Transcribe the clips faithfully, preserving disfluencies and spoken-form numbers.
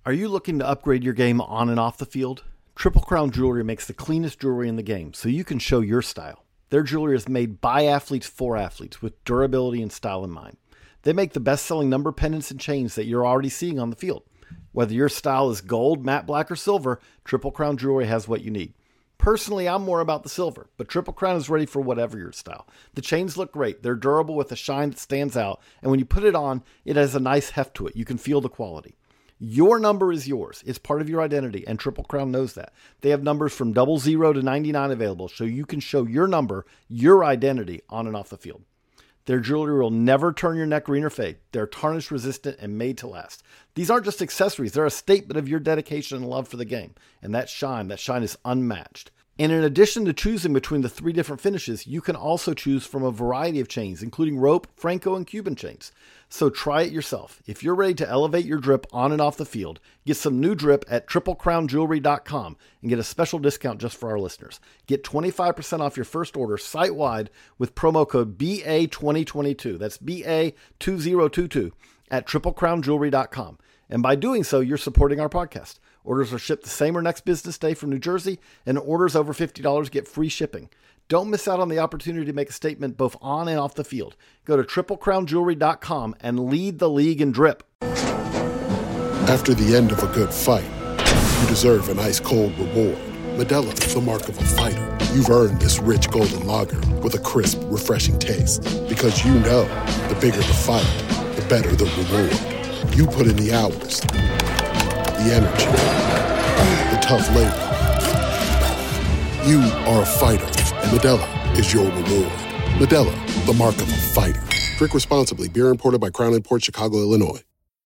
Are you looking to upgrade your game on and off the field? Triple Crown Jewelry makes the cleanest jewelry in the game, so you can show your style. Their jewelry is made by athletes for athletes with durability and style in mind. They make the best-selling number pendants and chains that you're already seeing on the field. Whether your style is gold, matte black, or silver, Triple Crown Jewelry has what you need. Personally, I'm more about the silver, but Triple Crown is ready for whatever your style. The chains look great. They're durable with a shine that stands out, and when you put it on, it has a nice heft to it. You can feel the quality. Your number is yours. It's part of your identity, and Triple Crown knows that. They have numbers from double zero to ninety-nine available, so you can show your number, your identity, on and off the field. Their jewelry will never turn your neck green or fade. They're tarnish resistant and made to last. These aren't just accessories. They're a statement of your dedication and love for the game. And that shine, that shine is unmatched. And in addition to choosing between the three different finishes, you can also choose from a variety of chains, including rope, Franco, and Cuban chains. So try it yourself. If you're ready to elevate your drip on and off the field, get some new drip at triple crown jewelry dot com and get a special discount just for our listeners. Get twenty-five percent off your first order site-wide with promo code B A twenty twenty-two. That's B A two thousand twenty-two at triple crown jewelry dot com. And by doing so, you're supporting our podcast. Orders are shipped the same or next business day from New Jersey, and orders over fifty dollars get free shipping. Don't miss out on the opportunity to make a statement both on and off the field. Go to triple crown jewelry dot com and lead the league in drip. After the end of a good fight, you deserve an ice-cold reward. Modelo is the mark of a fighter. You've earned this rich golden lager with a crisp, refreshing taste. Because you know, the bigger the fight, the better the reward. You put in the hours, the energy, the tough labor. You are a fighter, and Modelo is your reward. Modelo, the mark of a fighter. Drink responsibly. Beer imported by Crown Imports, Chicago, Illinois.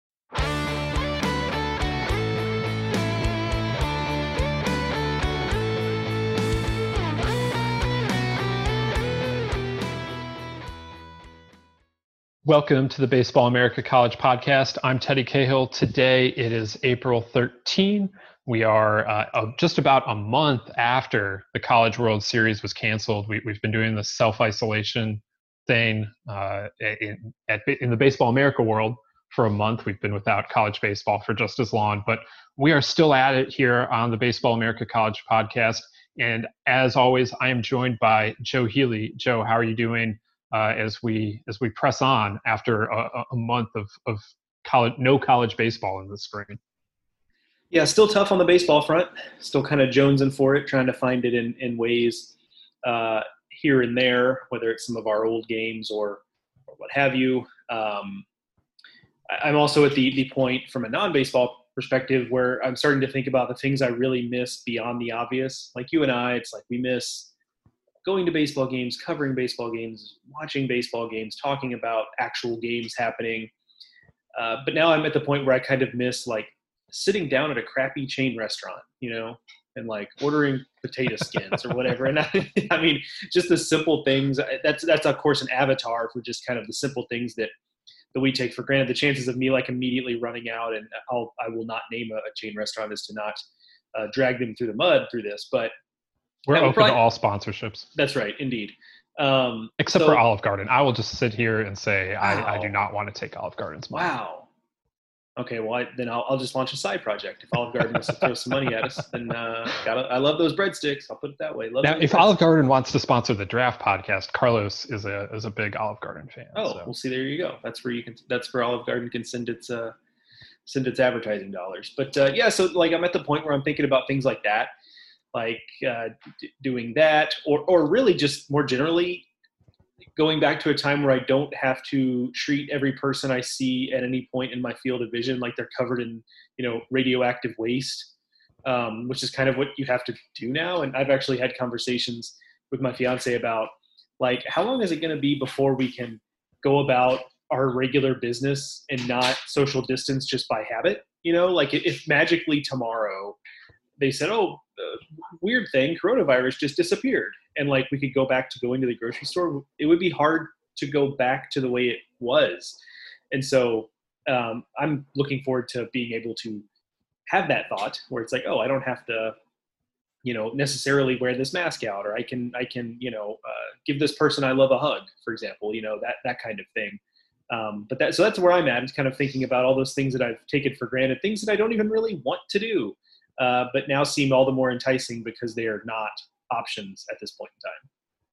Welcome to the Baseball America College Podcast. I'm Teddy Cahill. Today it is April thirteenth. We are uh, just about a month after the College World Series was canceled. We, we've been doing this self-isolation thing uh, in, at, in the Baseball America world for a month. We've been without college baseball for just as long, but we are still at it here on the Baseball America College Podcast. And as always, I am joined by Joe Healy. Joe, how are you doing? Uh, as we as we press on after a, a month of, of college, no college baseball in the spring. Yeah, still tough on the baseball front. Still kind of jonesing for it, trying to find it in, in ways uh, here and there, whether it's some of our old games or, or what have you. Um, I, I'm also at the, the point from a non-baseball perspective where I'm starting to think about the things I really miss beyond the obvious. Like you and I, it's like we miss going to baseball games, covering baseball games, watching baseball games, talking about actual games happening. Uh, but now I'm at the point where I kind of miss like sitting down at a crappy chain restaurant, you know, and like ordering potato skins or whatever. And I, I mean, just the simple things. That's that's of course an avatar for just kind of the simple things that that we take for granted. The chances of me like immediately running out, and I'll I will not name a, a chain restaurant, is to not uh, drag them through the mud through this, but. We're open probably, to all sponsorships. That's right, indeed. Um, Except so, for Olive Garden. I will just sit here and say wow. I, I do not want to take Olive Garden's money. Wow. Okay, well, I, then I'll, I'll just launch a side project. If Olive Garden wants to throw some money at us, then uh, gotta, I love those breadsticks. I'll put it that way. Love now, if Olive Garden wants to sponsor the Draft Podcast, Carlos is a is a big Olive Garden fan. Oh, so. Well, see, there you go. That's where you can. That's where Olive Garden can send its uh, send its advertising dollars. But uh, yeah, so like I'm at the point where I'm thinking about things like that. like uh, d- doing that, or or really just more generally going back to a time where I don't have to treat every person I see at any point in my field of vision like they're covered in, you know, radioactive waste, um, which is kind of what you have to do now. And I've actually had conversations with my fiance about like, how long is it going to be before we can go about our regular business and not social distance just by habit? You know, like if magically tomorrow they said, oh, uh, weird thing, coronavirus just disappeared. And like, we could go back to going to the grocery store. It would be hard to go back to the way it was. And so um, I'm looking forward to being able to have that thought where it's like, oh, I don't have to, you know, necessarily wear this mask out, or I can, I can, you know, uh, give this person I love a hug, for example, you know, that, that kind of thing. Um, but that, so that's where I'm at. It's kind of thinking about all those things that I've taken for granted, things that I don't even really want to do, uh, but now seem all the more enticing because they are not options at this point in time.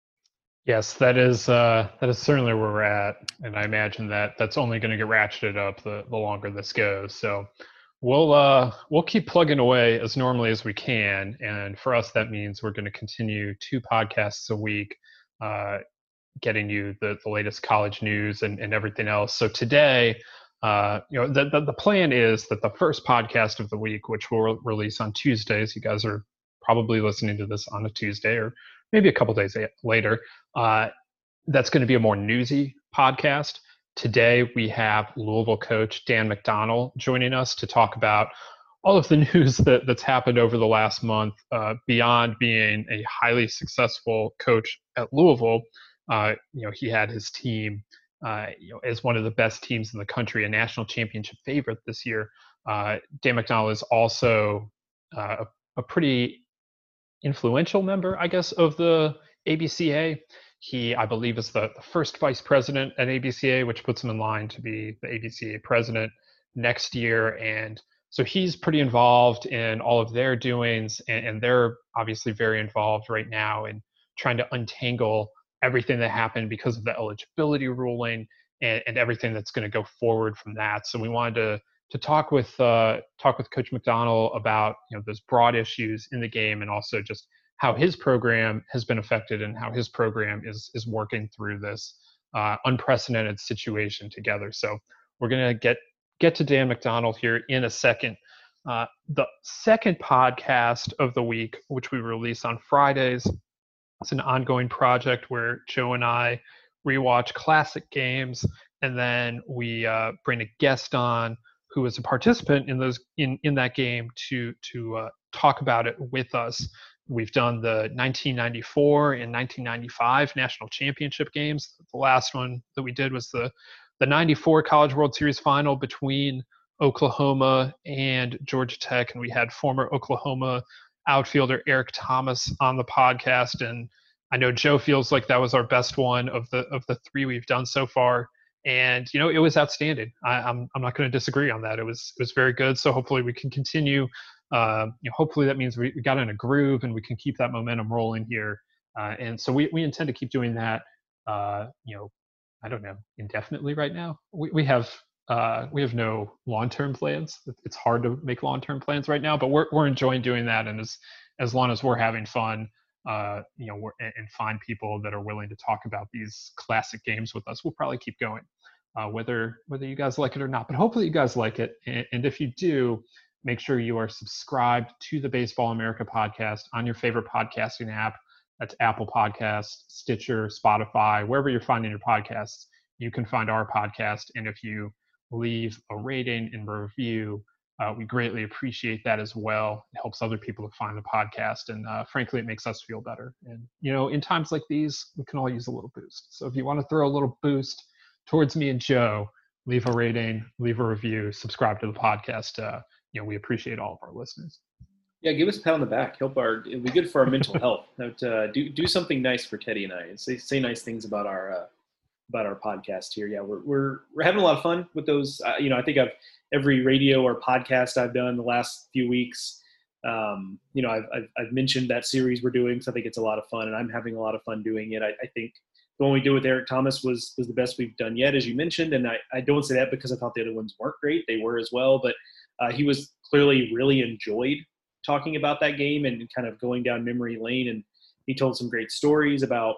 Yes, that is uh, that is certainly where we're at, and I imagine that that's only going to get ratcheted up the, the longer this goes. So we'll uh, we'll keep plugging away as normally as we can, and for us that means we're going to continue two podcasts a week, uh, getting you the, the latest college news and, and everything else. So today, uh, you know, the, the the plan is that the first podcast of the week, which we'll re- release on Tuesdays, you guys are probably listening to this on a Tuesday or maybe a couple days later. Uh, that's going to be a more newsy podcast. Today, we have Louisville coach Dan McDonnell joining us to talk about all of the news that, that's happened over the last month, uh, beyond being a highly successful coach at Louisville. Uh, you know, he had his team, uh, you know, as one of the best teams in the country, a national championship favorite this year. Uh, Dan McDonnell is also uh, a, a pretty influential member, I guess, of the A B C A. He, I believe, is the, the first vice president at A B C A, which puts him in line to be the A B C A president next year. And so he's pretty involved in all of their doings, and, and they're obviously very involved right now in trying to untangle everything that happened because of the eligibility ruling and, and everything that's going to go forward from that. So we wanted to to talk with uh, talk with Coach McDonnell about, you know, those broad issues in the game, and also just how his program has been affected and how his program is is working through this uh, unprecedented situation together. So we're gonna get get to Dan McDonnell here in a second. Uh, the second podcast of the week, which we release on Fridays, it's an ongoing project where Joe and I rewatch classic games, and then we uh, bring a guest on who is a participant in those in, in that game to to uh, talk about it with us. We've done the nineteen ninety-four and nineteen ninety-five national championship games. The last one that we did was the the ninety-four College World Series final between Oklahoma and Georgia Tech, and we had former Oklahoma outfielder Eric Thomas on the podcast. And I know Joe feels like that was our best one of the of the three we've done so far. And, you know, it was outstanding. I, I'm I'm not going to disagree on that. It was it was very good. So hopefully we can continue. Uh, you know, hopefully that means we, we got in a groove and we can keep that momentum rolling here. Uh, and so we, we intend to keep doing that. Uh, you know, I don't know, indefinitely right now. We we have uh, we have no long-term plans. It's hard to make long-term plans right now, but we're we're enjoying doing that. And as as long as we're having fun, uh, you know, we're, and find people that are willing to talk about these classic games with us, we'll probably keep going, uh, whether whether you guys like it or not. But hopefully you guys like it, and, and if you do, make sure you are subscribed to the Baseball America podcast on your favorite podcasting app. That's Apple Podcasts, Stitcher, Spotify, wherever you're finding your podcasts, you can find our podcast. And if you leave a rating and review, Uh, we greatly appreciate that as well. It helps other people to find the podcast, and uh, frankly, it makes us feel better. And, you know, in times like these, we can all use a little boost. So if you want to throw a little boost towards me and Joe, leave a rating, leave a review, subscribe to the podcast. Uh, you know, we appreciate all of our listeners. Yeah, give us a pat on the back. Help our. It'll be good for our mental health. But, uh, do do something nice for Teddy and I, and say say nice things about our uh, about our podcast here. Yeah, we're we're we're having a lot of fun with those. Uh, you know, I think I've. Every radio or podcast I've done the last few weeks, um, you know, I've, I've, I've mentioned that series we're doing, so I think it's a lot of fun, and I'm having a lot of fun doing it. I, I think the one we did with Eric Thomas was was the best we've done yet, as you mentioned, and I, I don't say that because I thought the other ones weren't great. They were as well, but uh, he was clearly really enjoyed talking about that game and kind of going down memory lane, and he told some great stories about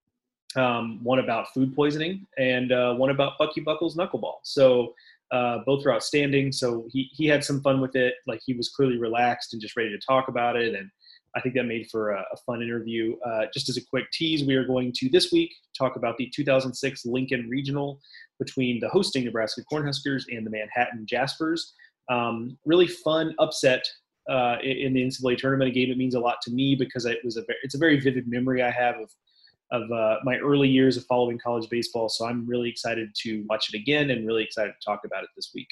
um, one about food poisoning and uh, one about Bucky Buckles knuckleball. So Uh, both were outstanding. So he, he had some fun with it. Like, he was clearly relaxed and just ready to talk about it. And I think that made for a, a fun interview. Uh, just as a quick tease, we are going to this week talk about the two thousand six Lincoln Regional between the hosting Nebraska Cornhuskers and the Manhattan Jaspers. Um, really fun upset uh, in the N C double A tournament. A game that means a lot to me because it was a very, it's a very vivid memory I have of of uh, my early years of following college baseball. So I'm really excited to watch it again and really excited to talk about it this week.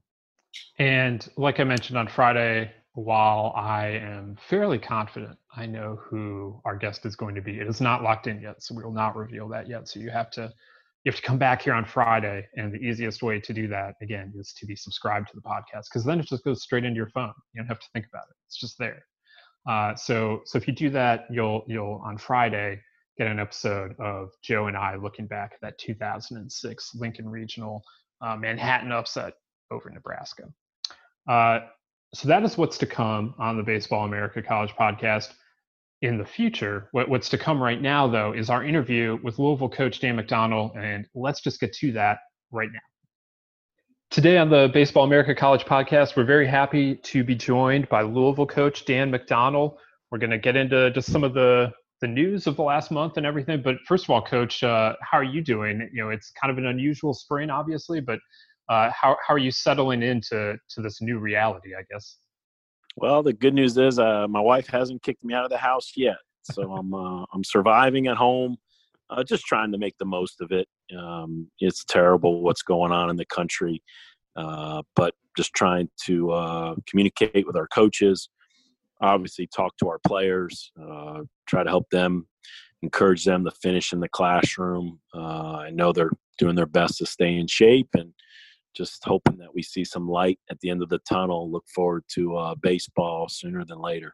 And like I mentioned on Friday, while I am fairly confident I know who our guest is going to be, it is not locked in yet, so we will not reveal that yet. So you have to you have to come back here on Friday. And the easiest way to do that, again, is to be subscribed to the podcast, because then it just goes straight into your phone. You don't have to think about it. It's just there. Uh, so so if you do that, you'll you'll on Friday get an episode of Joe and I looking back at that two thousand six Lincoln Regional uh, Manhattan upset over Nebraska. Uh, so that is what's to come on the Baseball America College podcast. In the future, what, what's to come right now, though, is our interview with Louisville coach Dan McDonnell, and let's just get to that right now. Today on the Baseball America College podcast, we're very happy to be joined by Louisville coach Dan McDonnell. We're going to get into just some of the, the news of the last month and everything. But first of all, Coach, uh, how are you doing? You know, it's kind of an unusual spring, obviously, but uh, how how are you settling into to this new reality, I guess? Well, the good news is uh, my wife hasn't kicked me out of the house yet, so I'm uh, I'm surviving at home, uh, just trying to make the most of it. Um, it's terrible what's going on in the country, uh, but just trying to uh, communicate with our coaches, obviously talk to our players, uh, try to help them, encourage them to finish in the classroom. Uh, I know they're doing their best to stay in shape, and just hoping that we see some light at the end of the tunnel. Look forward to uh, baseball sooner than later.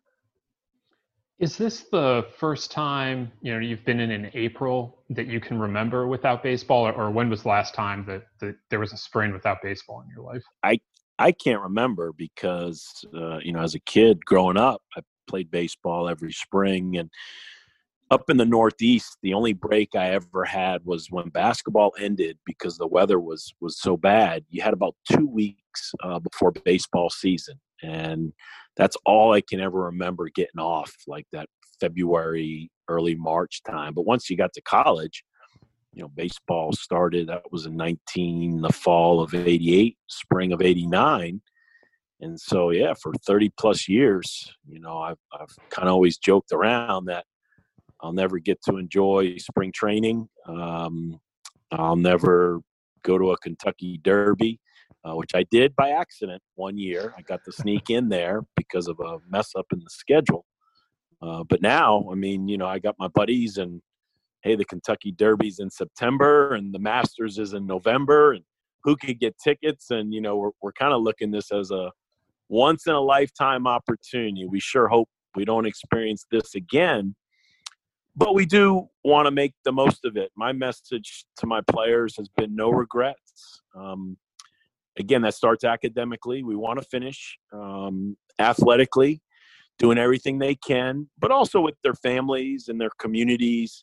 Is this the first time, you know, you've been in in April that you can remember without baseball, or, or when was the last time that, that there was a spring without baseball in your life? I I can't remember because, uh, you know, as a kid growing up, I played baseball every spring, and up in the Northeast, the only break I ever had was when basketball ended because the weather was was so bad. You had about two weeks uh, before baseball season, and that's all I can ever remember getting off, like that February, early March time. But once you got to college, you know, baseball started. That was in nineteen, the fall of eighty-eight, spring of eighty-nine. And so, yeah, for thirty plus years, you know, I've, I've kind of always joked around that I'll never get to enjoy spring training. Um, I'll never go to a Kentucky Derby, uh, which I did by accident one year. I got to sneak in there because of a mess up in the schedule. Uh, but now, I mean, you know, I got my buddies, and hey, the Kentucky Derby's in September and the Masters is in November, and who could get tickets? And, you know, we're, we're kind of looking this as a once in a lifetime opportunity. We sure hope we don't experience this again. But we do want to make the most of it. My message to my players has been no regrets. Um, again, that starts academically. We want to finish um, athletically, doing everything they can, but also with their families and their communities.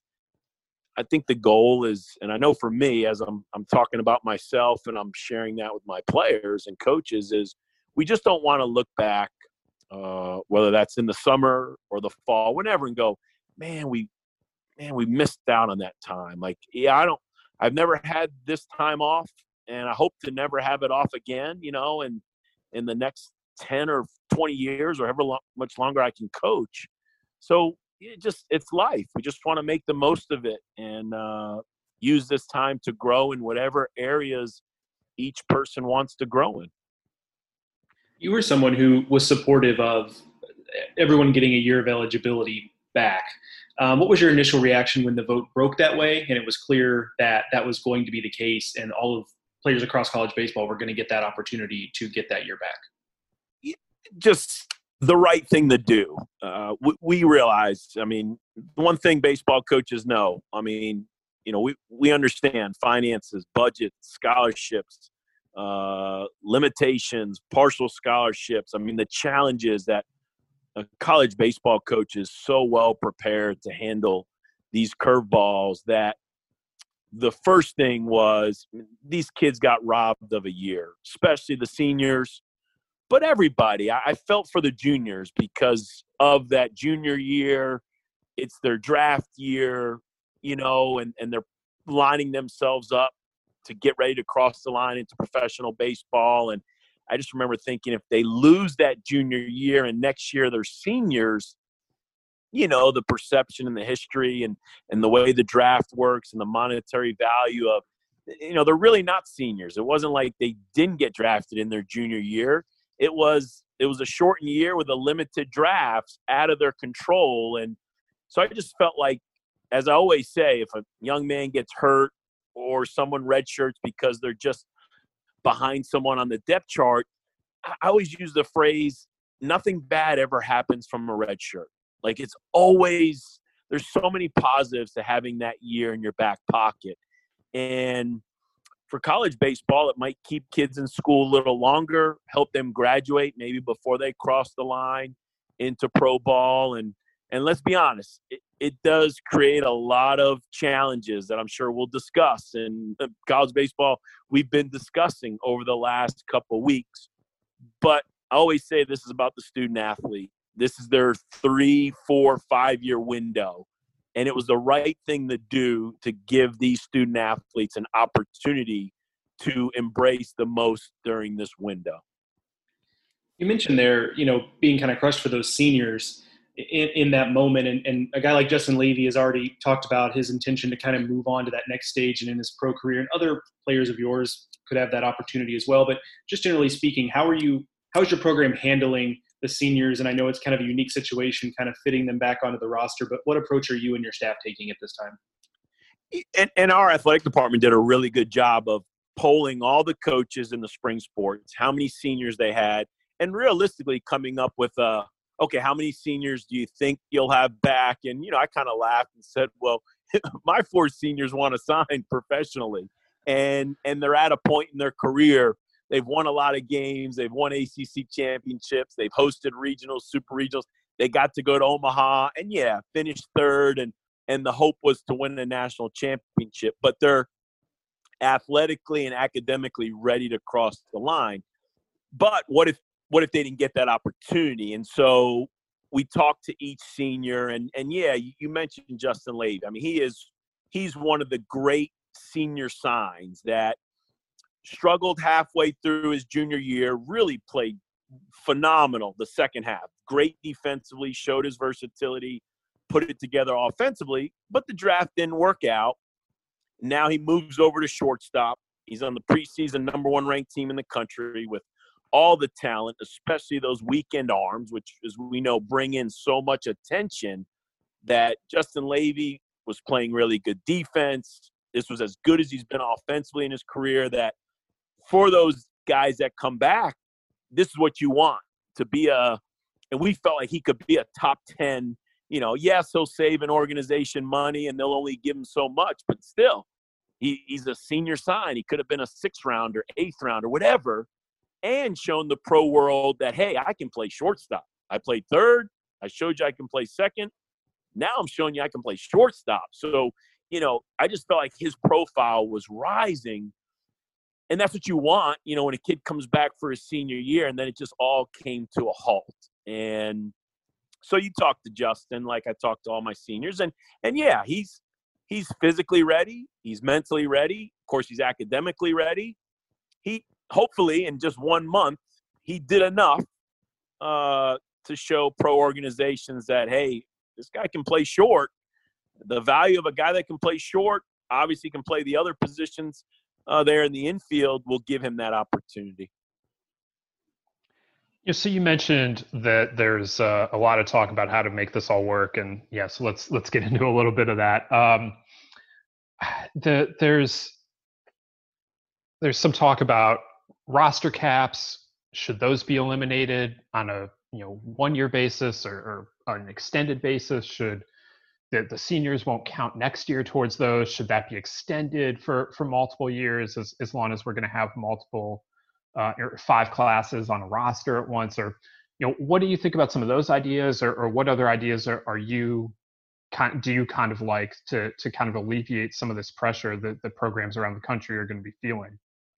I think the goal is, and I know for me, as I'm I'm talking about myself and I'm sharing that with my players and coaches, is we just don't want to look back, uh, whether that's in the summer or the fall, whenever, and go, man, we man, we missed out on that time. Like, yeah, I don't, I've never had this time off, and I hope to never have it off again, you know, and in the next ten or twenty years or however long, much longer I can coach. So it just, it's life. We just want to make the most of it and uh, use this time to grow in whatever areas each person wants to grow in. You were someone who was supportive of everyone getting a year of eligibility back. Um, what was your initial reaction when the vote broke that way and it was clear that that was going to be the case and all of players across college baseball were going to get that opportunity to get that year back? Just the right thing to do. Uh, we, we realize, I mean, one thing baseball coaches know, I mean, you know, we, we understand finances, budgets, scholarships, uh, limitations, partial scholarships. I mean, the challenges that a college baseball coach is so well prepared to handle these curveballs that the first thing was these kids got robbed of a year, especially the seniors, but everybody. I, I felt for the juniors because of that junior year. It's their draft year, you know, and, and they're lining themselves up to get ready to cross the line into professional baseball. And I just remember thinking if they lose that junior year and next year they're seniors, you know, the perception and the history and, and the way the draft works and the monetary value of, you know, they're really not seniors. It wasn't like they didn't get drafted in their junior year. It was, it was a shortened year with a limited draft out of their control. And so I just felt like, as I always say, if a young man gets hurt, or someone redshirts because they're just behind someone on the depth chart, I always use the phrase, nothing bad ever happens from a red shirt. Like, it's always, there's so many positives to having that year in your back pocket. And for college baseball, it might keep kids in school a little longer, help them graduate maybe before they cross the line into pro ball. And and let's be honest, it, it does create a lot of challenges that I'm sure we'll discuss. And college baseball, we've been discussing over the last couple of weeks. But I always say this is about the student athlete. This is their three, four, five-year window. And it was the right thing to do to give these student athletes an opportunity to embrace the most during this window. You mentioned there, you know, being kind of crushed for those seniors in, in that moment. And, and a guy like Justin Levy has already talked about his intention to kind of move on to that next stage and in his pro career. And other players of yours could have that opportunity as well. But just generally speaking, how are you, how is your program handling the seniors? And I know it's kind of a unique situation, kind of fitting them back onto the roster, but what approach are you and your staff taking at this time? And, and our athletic department did a really good job of polling all the coaches in the spring sports, how many seniors they had, and realistically coming up with a, okay, how many seniors do you think you'll have back? And, you know, I kind of laughed and said, well, my four seniors want to sign professionally. And, and they're at a point in their career. They've won a lot of games. They've won A C C championships. They've hosted regionals, super regionals. They got to go to Omaha and, yeah, finished third. And, and the hope was to win the national championship. But they're athletically and academically ready to cross the line. But what if what if they didn't get that opportunity? And so we talked to each senior. And, and yeah, you, you mentioned Justin Levy. I mean, he is he's one of the great senior signs that struggled halfway through his junior year, really played phenomenal the second half. Great defensively, showed his versatility, put it together offensively, but the draft didn't work out. Now he moves over to shortstop. He's on the preseason number one ranked team in the country with all the talent, especially those weekend arms, which, as we know, bring in so much attention. That Justin Levy was playing really good defense. This was as good as he's been offensively in his career. That for those guys that come back, this is what you want to be a, and we felt like he could be a top ten, you know, yes, he'll save an organization money and they'll only give him so much, but still, he, he's a senior sign. He could have been a sixth rounder, eighth rounder, whatever, and shown the pro world that, hey, I can play shortstop. I played third. I showed you I can play second. Now I'm showing you I can play shortstop. So, you know, I just felt like his profile was rising. And that's what you want, you know, when a kid comes back for his senior year, and then it just all came to a halt. And so you talk to Justin like I talked to all my seniors. And, and yeah, he's he's physically ready. He's mentally ready. Of course, he's academically ready. He hopefully in just one month, he did enough uh, to show pro organizations that, hey, this guy can play short. The value of a guy that can play short, obviously can play the other positions Uh, there in the infield, will give him that opportunity. Yeah, so you mentioned that there's uh, a lot of talk about how to make this all work, and yes, yeah, so let's let's get into a little bit of that. Um, the, there's there's some talk about roster caps. Should those be eliminated on a you know one year basis or, or on an extended basis? Should The, the seniors won't count next year towards those? Should that be extended for, for multiple years as, as long as we're going to have multiple uh, five classes on a roster at once? Or, you know, what do you think about some of those ideas, or, or what other ideas are, are you kind do you kind of like to to kind of alleviate some of this pressure that the programs around the country are going to be feeling?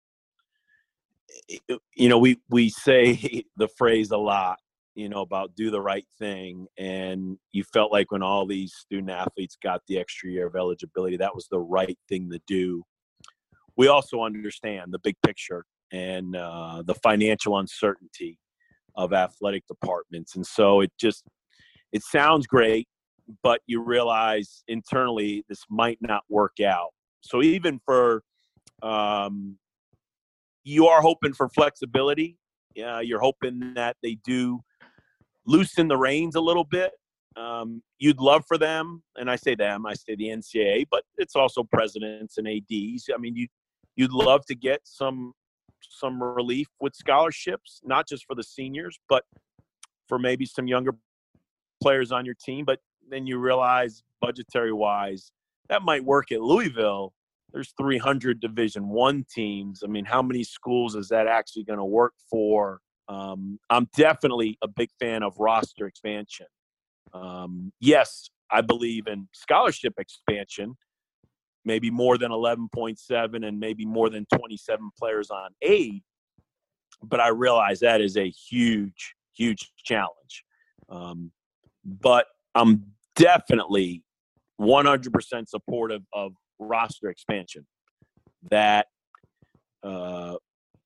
You know, we, we say the phrase a lot, you know, about do the right thing. And you felt like when all these student athletes got the extra year of eligibility, that was the right thing to do. We also understand the big picture and uh, the financial uncertainty of athletic departments. And so it just, it sounds great, but you realize internally this might not work out. So even for, um, you are hoping for flexibility. Yeah, you're hoping that they do loosen the reins a little bit, um, you'd love for them, and I say them, I say the N C double A, but it's also presidents and A Ds. I mean, you you'd love to get some some relief with scholarships, not just for the seniors, but for maybe some younger players on your team. But then you realize, budgetary wise, that might work at Louisville. There's three hundred Division One teams. I mean, how many schools is that actually going to work for? Um, I'm definitely a big fan of roster expansion. Um, yes, I believe in scholarship expansion, maybe more than eleven point seven and maybe more than twenty-seven players on aid. But I realize that is a huge, huge challenge. Um, but I'm definitely one hundred percent supportive of roster expansion. That uh,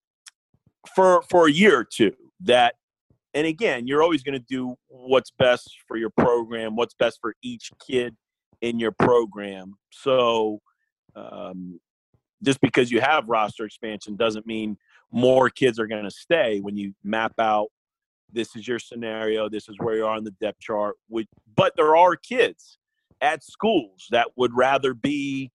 for for a year or two. That, and again, you're always going to do what's best for your program, what's best for each kid in your program. So um, just because you have roster expansion doesn't mean more kids are going to stay. When you map out, this is your scenario, this is where you are on the depth chart. But there are kids at schools that would rather be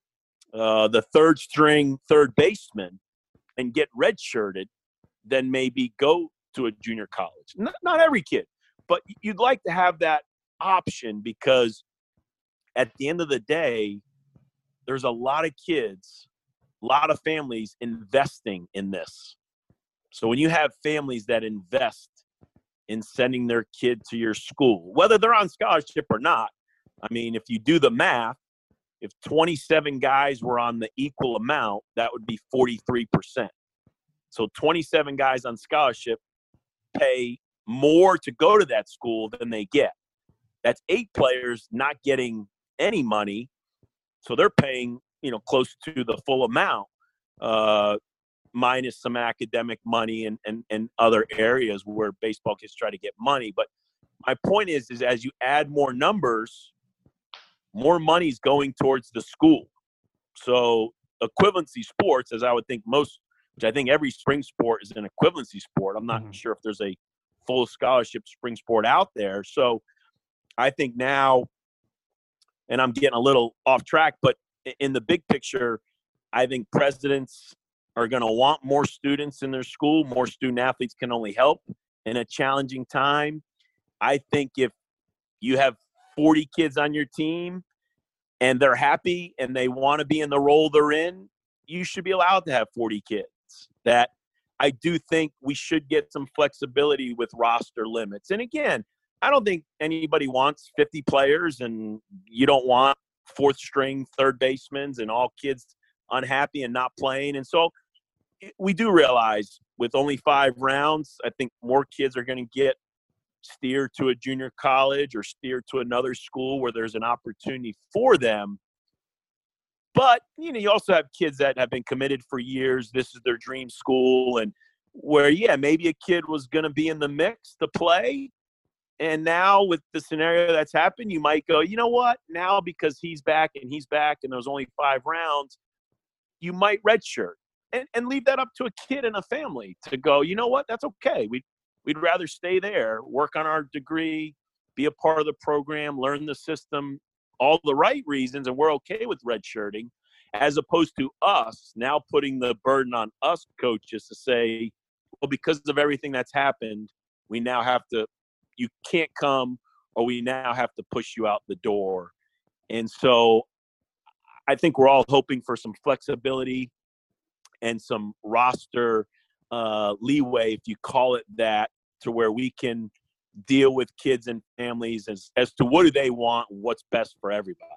uh, the third string third baseman and get redshirted than maybe go to a junior college. Not, not every kid, but you'd like to have that option, because at the end of the day, there's a lot of kids, a lot of families investing in this. So when you have families that invest in sending their kid to your school, whether they're on scholarship or not, I mean, if you do the math, if twenty-seven guys were on the equal amount, that would be forty-three percent. So twenty-seven guys on scholarship pay more to go to that school than they get. That's eight players not getting any money, so they're paying, you know, close to the full amount, uh, minus some academic money and, and, and other areas where baseball kids try to get money. But my point is, is as you add more numbers, more money is going towards the school. So equivalency sports, as I would think most, which I think every spring sport is an equivalency sport. I'm not mm-hmm. sure if there's a full scholarship spring sport out there. So I think now, and I'm getting a little off track, but in the big picture, I think presidents are going to want more students in their school. More student athletes can only help in a challenging time. I think if you have forty kids on your team and they're happy and they want to be in the role they're in, you should be allowed to have forty kids. That I do think we should get some flexibility with roster limits. And again, I don't think anybody wants fifty players, and you don't want fourth string third basemen and all kids unhappy and not playing. And so we do realize with only five rounds, I think more kids are going to get steered to a junior college or steered to another school where there's an opportunity for them. But, you know, you also have kids that have been committed for years. This is their dream school, and where, yeah, maybe a kid was going to be in the mix to play. And now with the scenario that's happened, you might go, you know what, now because he's back and he's back and there's only five rounds, you might redshirt and, and leave that up to a kid and a family to go, you know what, that's okay. We, we'd rather stay there, work on our degree, be a part of the program, learn the system, all the right reasons, and we're okay with redshirting, as opposed to us now putting the burden on us coaches to say, well, because of everything that's happened, we now have to, you can't come, or we now have to push you out the door. And so I think we're all hoping for some flexibility and some roster uh, leeway, if you call it that, to where we can deal with kids and families as, as to what do they want, what's best for everybody.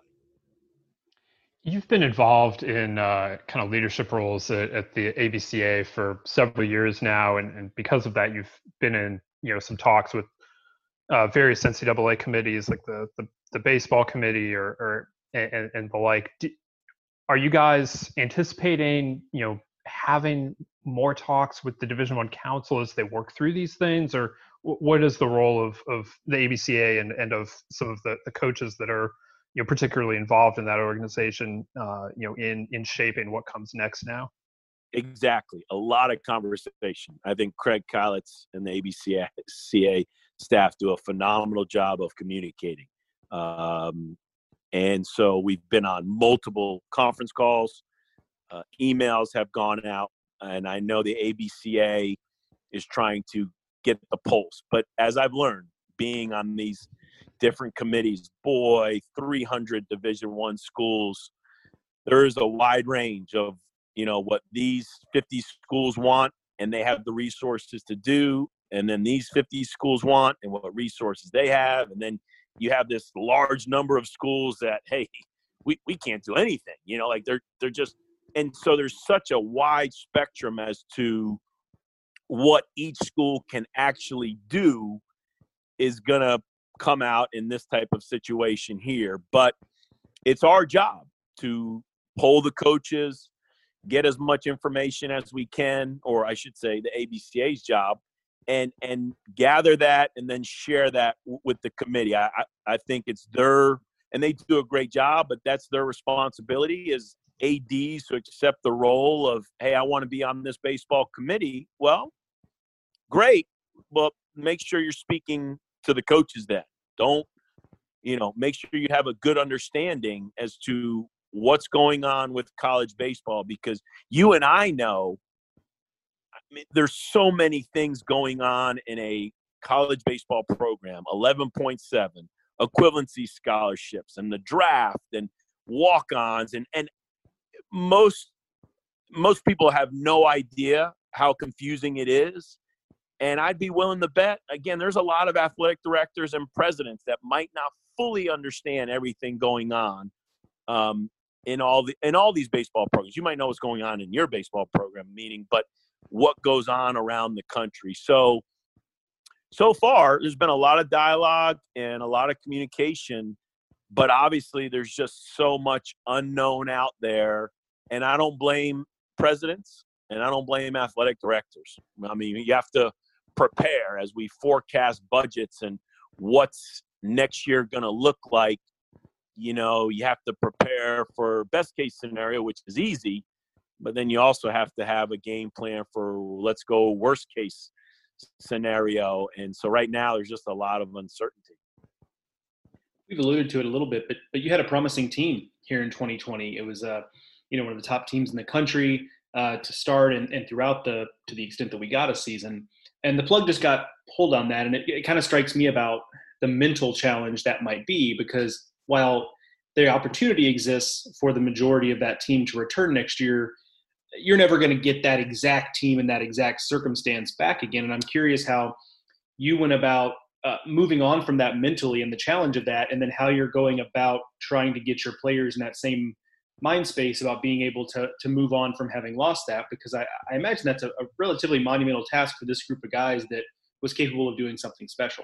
You've been involved in uh, kind of leadership roles at, at the A B C A for several years now, and, and because of that, you've been in, you know, some talks with uh, various N C double A committees, like the the, the baseball committee or, or and, and the like. Do, are you guys anticipating, you know, having more talks with the Division One Council as they work through these things, or what is the role of, of the A B C A and, and of some of the, the coaches that are, you know, particularly involved in that organization, uh, you know, in, in shaping what comes next now? Exactly. A lot of conversation. I think Craig Kylitz and the A B C A staff do a phenomenal job of communicating. Um, and so we've been on multiple conference calls, uh, emails have gone out, and I know the A B C A is trying to get the pulse. But as I've learned, being on these different committees, boy, three hundred Division One schools, there is a wide range of, you know, what these fifty schools want, and they have the resources to do, and then these fifty schools want and what resources they have, and then you have this large number of schools that, hey, we, we can't do anything, you know, like they're they're just, and so there's such a wide spectrum as to what each school can actually do is going to come out in this type of situation here. But it's our job to poll the coaches, get as much information as we can, or I should say the A B C A's job, and and gather that and then share that w- with the committee. I, I, I think it's their, and they do a great job, but that's their responsibility as A Ds to accept the role of, hey, I want to be on this baseball committee. Well, great, but make sure you're speaking to the coaches then. Don't, you know, make sure you have a good understanding as to what's going on with college baseball, because you and I know, I mean, there's so many things going on in a college baseball program, eleven point seven, equivalency scholarships, and the draft, and walk-ons, and, and most most people have no idea how confusing it is. And I'd be willing to bet, again, there's a lot of athletic directors and presidents that might not fully understand everything going on um, in all the in all these baseball programs. You might know what's going on in your baseball program meeting, but what goes on around the country. So, so far, there's been a lot of dialogue and a lot of communication, but obviously there's just so much unknown out there. And I don't blame presidents, and I don't blame athletic directors. I mean, you have to prepare as we forecast budgets and what's next year going to look like. You know, you have to prepare for best case scenario, which is easy, but then you also have to have a game plan for, let's go worst case scenario. And so right now there's just a lot of uncertainty. We've alluded to it a little bit, but but you had a promising team here in twenty twenty. It was uh, you know, one of the top teams in the country uh, to start and, and throughout the to the extent that we got a season. And the plug just got pulled on that. And it, it kind of strikes me about the mental challenge that might be, because while the opportunity exists for the majority of that team to return next year, you're never going to get that exact team in that exact circumstance back again. And I'm curious how you went about uh, moving on from that mentally and the challenge of that, and then how you're going about trying to get your players in that same mind space about being able to to move on from having lost that, because I, I imagine that's a, a relatively monumental task for this group of guys that was capable of doing something special.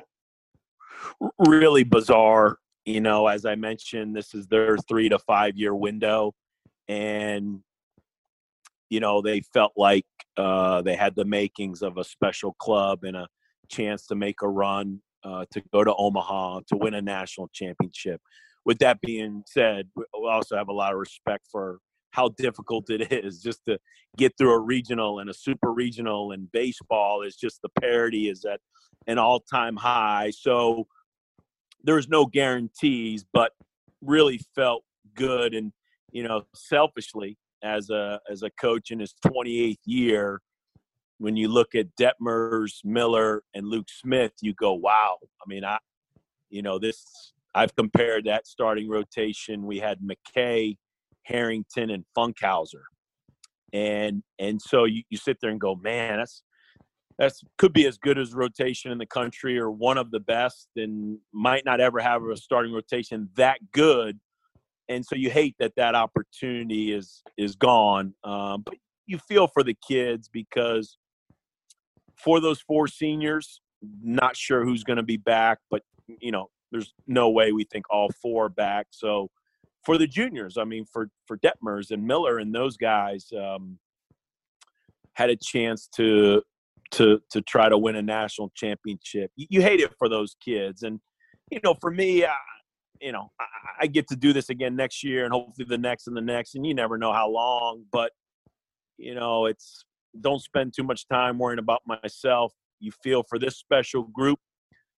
Really bizarre. You know, as I mentioned, this is their three to five year window, and you know, they felt like uh, they had the makings of a special club and a chance to make a run, uh, to go to Omaha, to win a national championship. With that being said, we also have a lot of respect for how difficult it is just to get through a regional and a super regional, and baseball is just, the parity is at an all-time high. So there's no guarantees, but really felt good. And, you know, selfishly, as a as a coach in his twenty-eighth year, when you look at Detmers, Miller, and Luke Smith, you go, wow. I mean, I, you know, this, I've compared that starting rotation. We had McKay, Harrington, and Funkhauser. And and so you, you sit there and go, man, that's that's could be as good as rotation in the country, or one of the best, and might not ever have a starting rotation that good. And so you hate that that opportunity is is gone. Um, but you feel for the kids, because for those four seniors, not sure who's going to be back, but, you know, there's no way we think all four back. So for the juniors, I mean, for, for Detmers and Miller and those guys, um, had a chance to to to try to win a national championship. You, you hate it for those kids. And, you know, for me, I, you know, I, I get to do this again next year, and hopefully the next and the next, and you never know how long, but, you know, it's, don't spend too much time worrying about myself. You feel for this special group.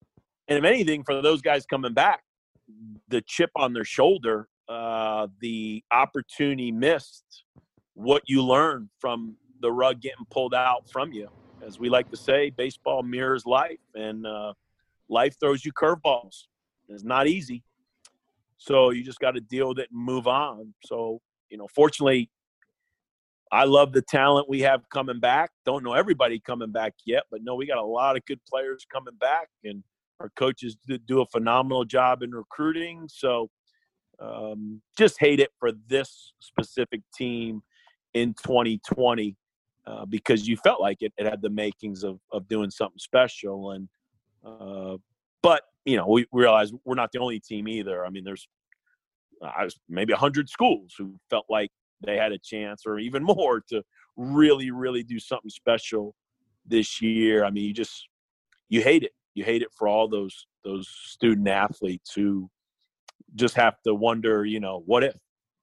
And if anything, for those guys coming back, the chip on their shoulder, uh, the opportunity missed, what you learn from the rug getting pulled out from you. As we like to say, baseball mirrors life, and uh, life throws you curveballs. It's not easy. So you just got to deal with it and move on. So, you know, fortunately, I love the talent we have coming back. Don't know everybody coming back yet, but no, we got a lot of good players coming back, and our coaches do a phenomenal job in recruiting. So um, just hate it for this specific team in twenty twenty uh, because you felt like it, it had the makings of, of doing something special. And uh, but, you know, we realize we're not the only team either. I mean, there's uh, maybe one hundred schools who felt like they had a chance, or even more, to really, really do something special this year. I mean, you just you hate it. You hate it for all those those student athletes who just have to wonder, you know, what if?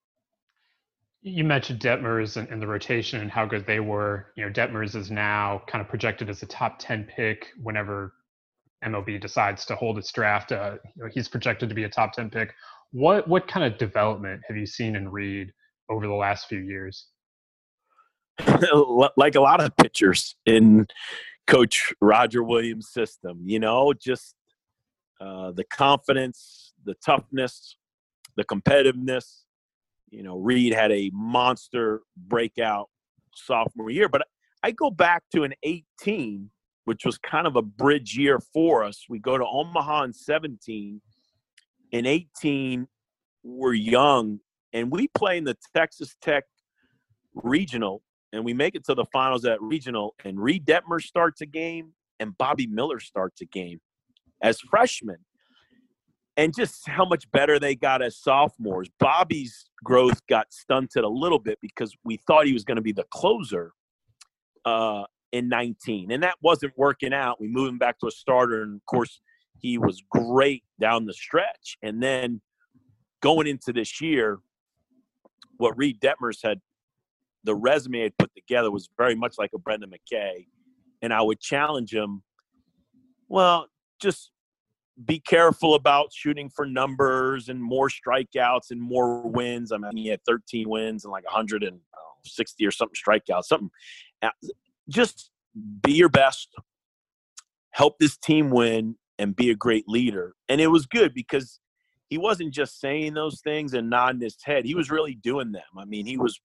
You mentioned Detmers and, and the rotation and how good they were. You know, Detmers is now kind of projected as a top ten pick whenever M L B decides to hold its draft. Uh, you know, he's projected to be a top ten pick. What what kind of development have you seen in Reed over the last few years? Like a lot of pitchers in Coach Roger Williams' system, you know, just uh, the confidence, the toughness, the competitiveness. You know, Reed had a monster breakout sophomore year, but I go back to an eighteen, which was kind of a bridge year for us. We go to Omaha in seventeen. In eighteen, we're young, and we play in the Texas Tech Regional, and we make it to the finals at Regional, and Reed Detmer starts a game, and Bobby Miller starts a game as freshmen. And just how much better they got as sophomores. Bobby's growth got stunted a little bit because we thought he was going to be the closer uh, in nineteen. And that wasn't working out. We moved him back to a starter, and, of course, he was great down the stretch. And then going into this year, what Reed Detmers had, the resume he had put together was very much like a Brendan McKay. And I would challenge him, well, just be careful about shooting for numbers and more strikeouts and more wins. I mean, he had thirteen wins and like one hundred sixty or something strikeouts, something. Just be your best, help this team win, and be a great leader. And it was good because he wasn't just saying those things and nodding his head. He was really doing them. I mean, he was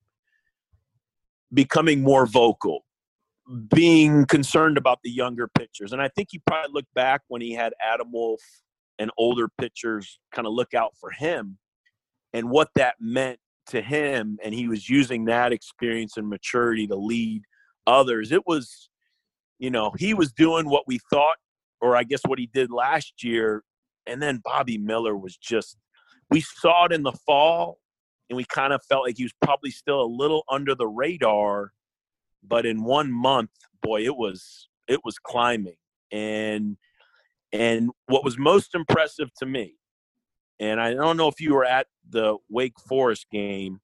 becoming more vocal, being concerned about the younger pitchers. And I think he probably looked back when he had Adam Wolf and older pitchers kind of look out for him and what that meant to him. And he was using that experience and maturity to lead others. It was, you know, he was doing what we thought, or I guess what he did last year. And then Bobby Miller was just, we saw it in the fall, and we kind of felt like he was probably still a little under the radar. But in one month, boy, it was it was climbing. And and what was most impressive to me, and I don't know if you were at the Wake Forest game,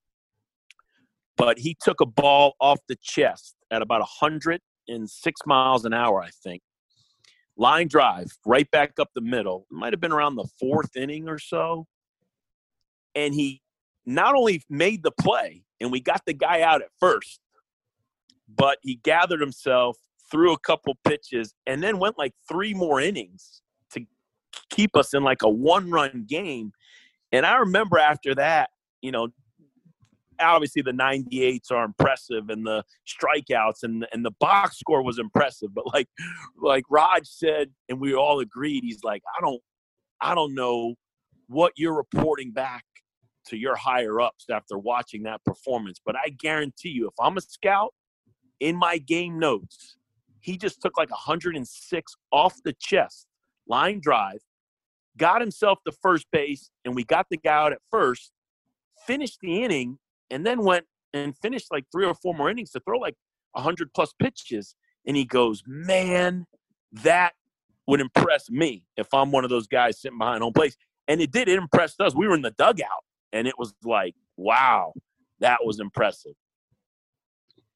but he took a ball off the chest at about one hundred six miles an hour, I think. Line drive, right back up the middle. It might have been around the fourth inning or so. And he not only made the play, and we got the guy out at first, but he gathered himself, threw a couple pitches, and then went like three more innings to keep us in like a one-run game. And I remember after that, you know, obviously the ninety-eights are impressive, and the strikeouts and, and the box score was impressive. But like like Raj said, and we all agreed, he's like, I don't I don't know what you're reporting back to your higher-ups after watching that performance. But I guarantee you, if I'm a scout, in my game notes, he just took like one hundred six off the chest, line drive, got himself to first base, and we got the guy out at first, finished the inning, and then went and finished like three or four more innings to throw like one hundred plus pitches. And he goes, man, that would impress me if I'm one of those guys sitting behind home plate. And it did. It impressed us. We were in the dugout, and it was like, wow, that was impressive.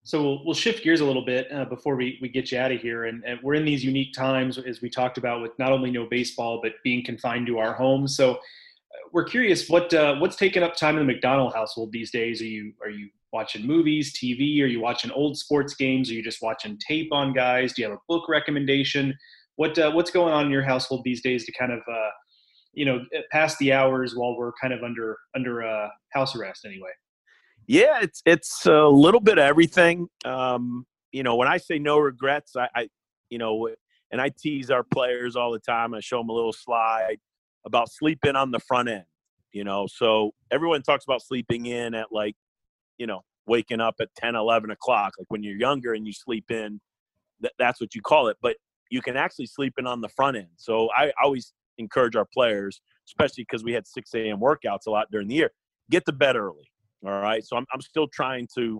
So we'll, we'll shift gears a little bit uh, before we, we get you out of here. And, and we're in these unique times, as we talked about, with not only no baseball, but being confined to our homes. So uh, we're curious, what uh, what's taking up time in the McDonald household these days? Are you are you watching movies, T V? Are you watching old sports games? Are you just watching tape on guys? Do you have a book recommendation? What uh, what's going on in your household these days to kind of uh, you know pass the hours while we're kind of under under uh, house arrest anyway? Yeah, it's it's a little bit of everything. Um, you know, when I say no regrets, I, I, you know, and I tease our players all the time. I show them a little slide about sleeping on the front end. You know, so everyone talks about sleeping in at like, you know, waking up at ten, eleven o'clock. Like when you're younger and you sleep in, that, that's what you call it. But you can actually sleep in on the front end. So I always encourage our players, especially because we had six a.m. workouts a lot during the year, get to bed early. All right. So I'm I'm still trying to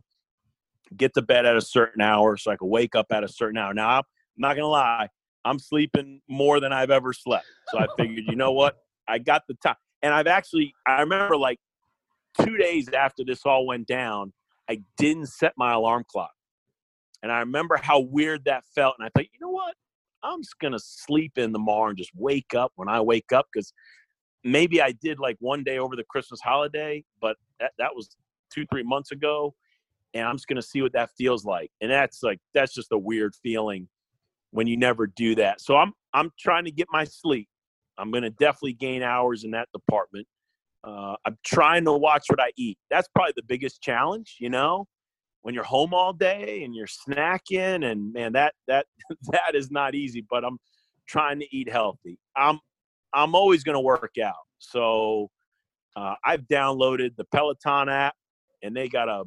get to bed at a certain hour so I can wake up at a certain hour. Now, I'm not going to lie. I'm sleeping more than I've ever slept. So I figured, you know what? I got the time. And I've actually – I remember like two days after this all went down, I didn't set my alarm clock. And I remember how weird that felt. And I thought, you know what? I'm just going to sleep in tomorrow and just wake up when I wake up, because – maybe I did like one day over the Christmas holiday, but that, that was two, three months ago. And I'm just going to see what that feels like. And that's like, that's just a weird feeling when you never do that. So I'm, I'm trying to get my sleep. I'm going to definitely gain hours in that department. Uh, I'm trying to watch what I eat. That's probably the biggest challenge, you know, when you're home all day and you're snacking, and man, that, that, that is not easy, but I'm trying to eat healthy. I'm, I'm always going to work out. So uh, I've downloaded the Peloton app, and they got a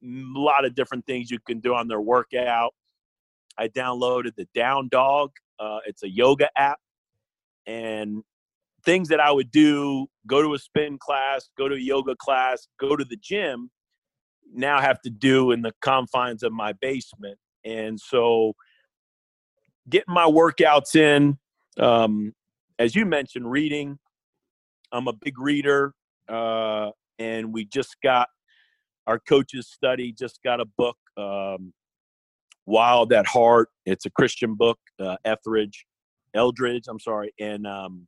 lot of different things you can do on their workout. I downloaded the Down Dog. Uh, it's a yoga app. And things that I would do, go to a spin class, go to a yoga class, go to the gym, now have to do in the confines of my basement. And so getting my workouts in, um, as you mentioned, reading. I'm a big reader, uh, and we just got our coaches study, just got a book, um, Wild at Heart. It's a Christian book, uh, Etheridge, Eldridge, I'm sorry. And, um,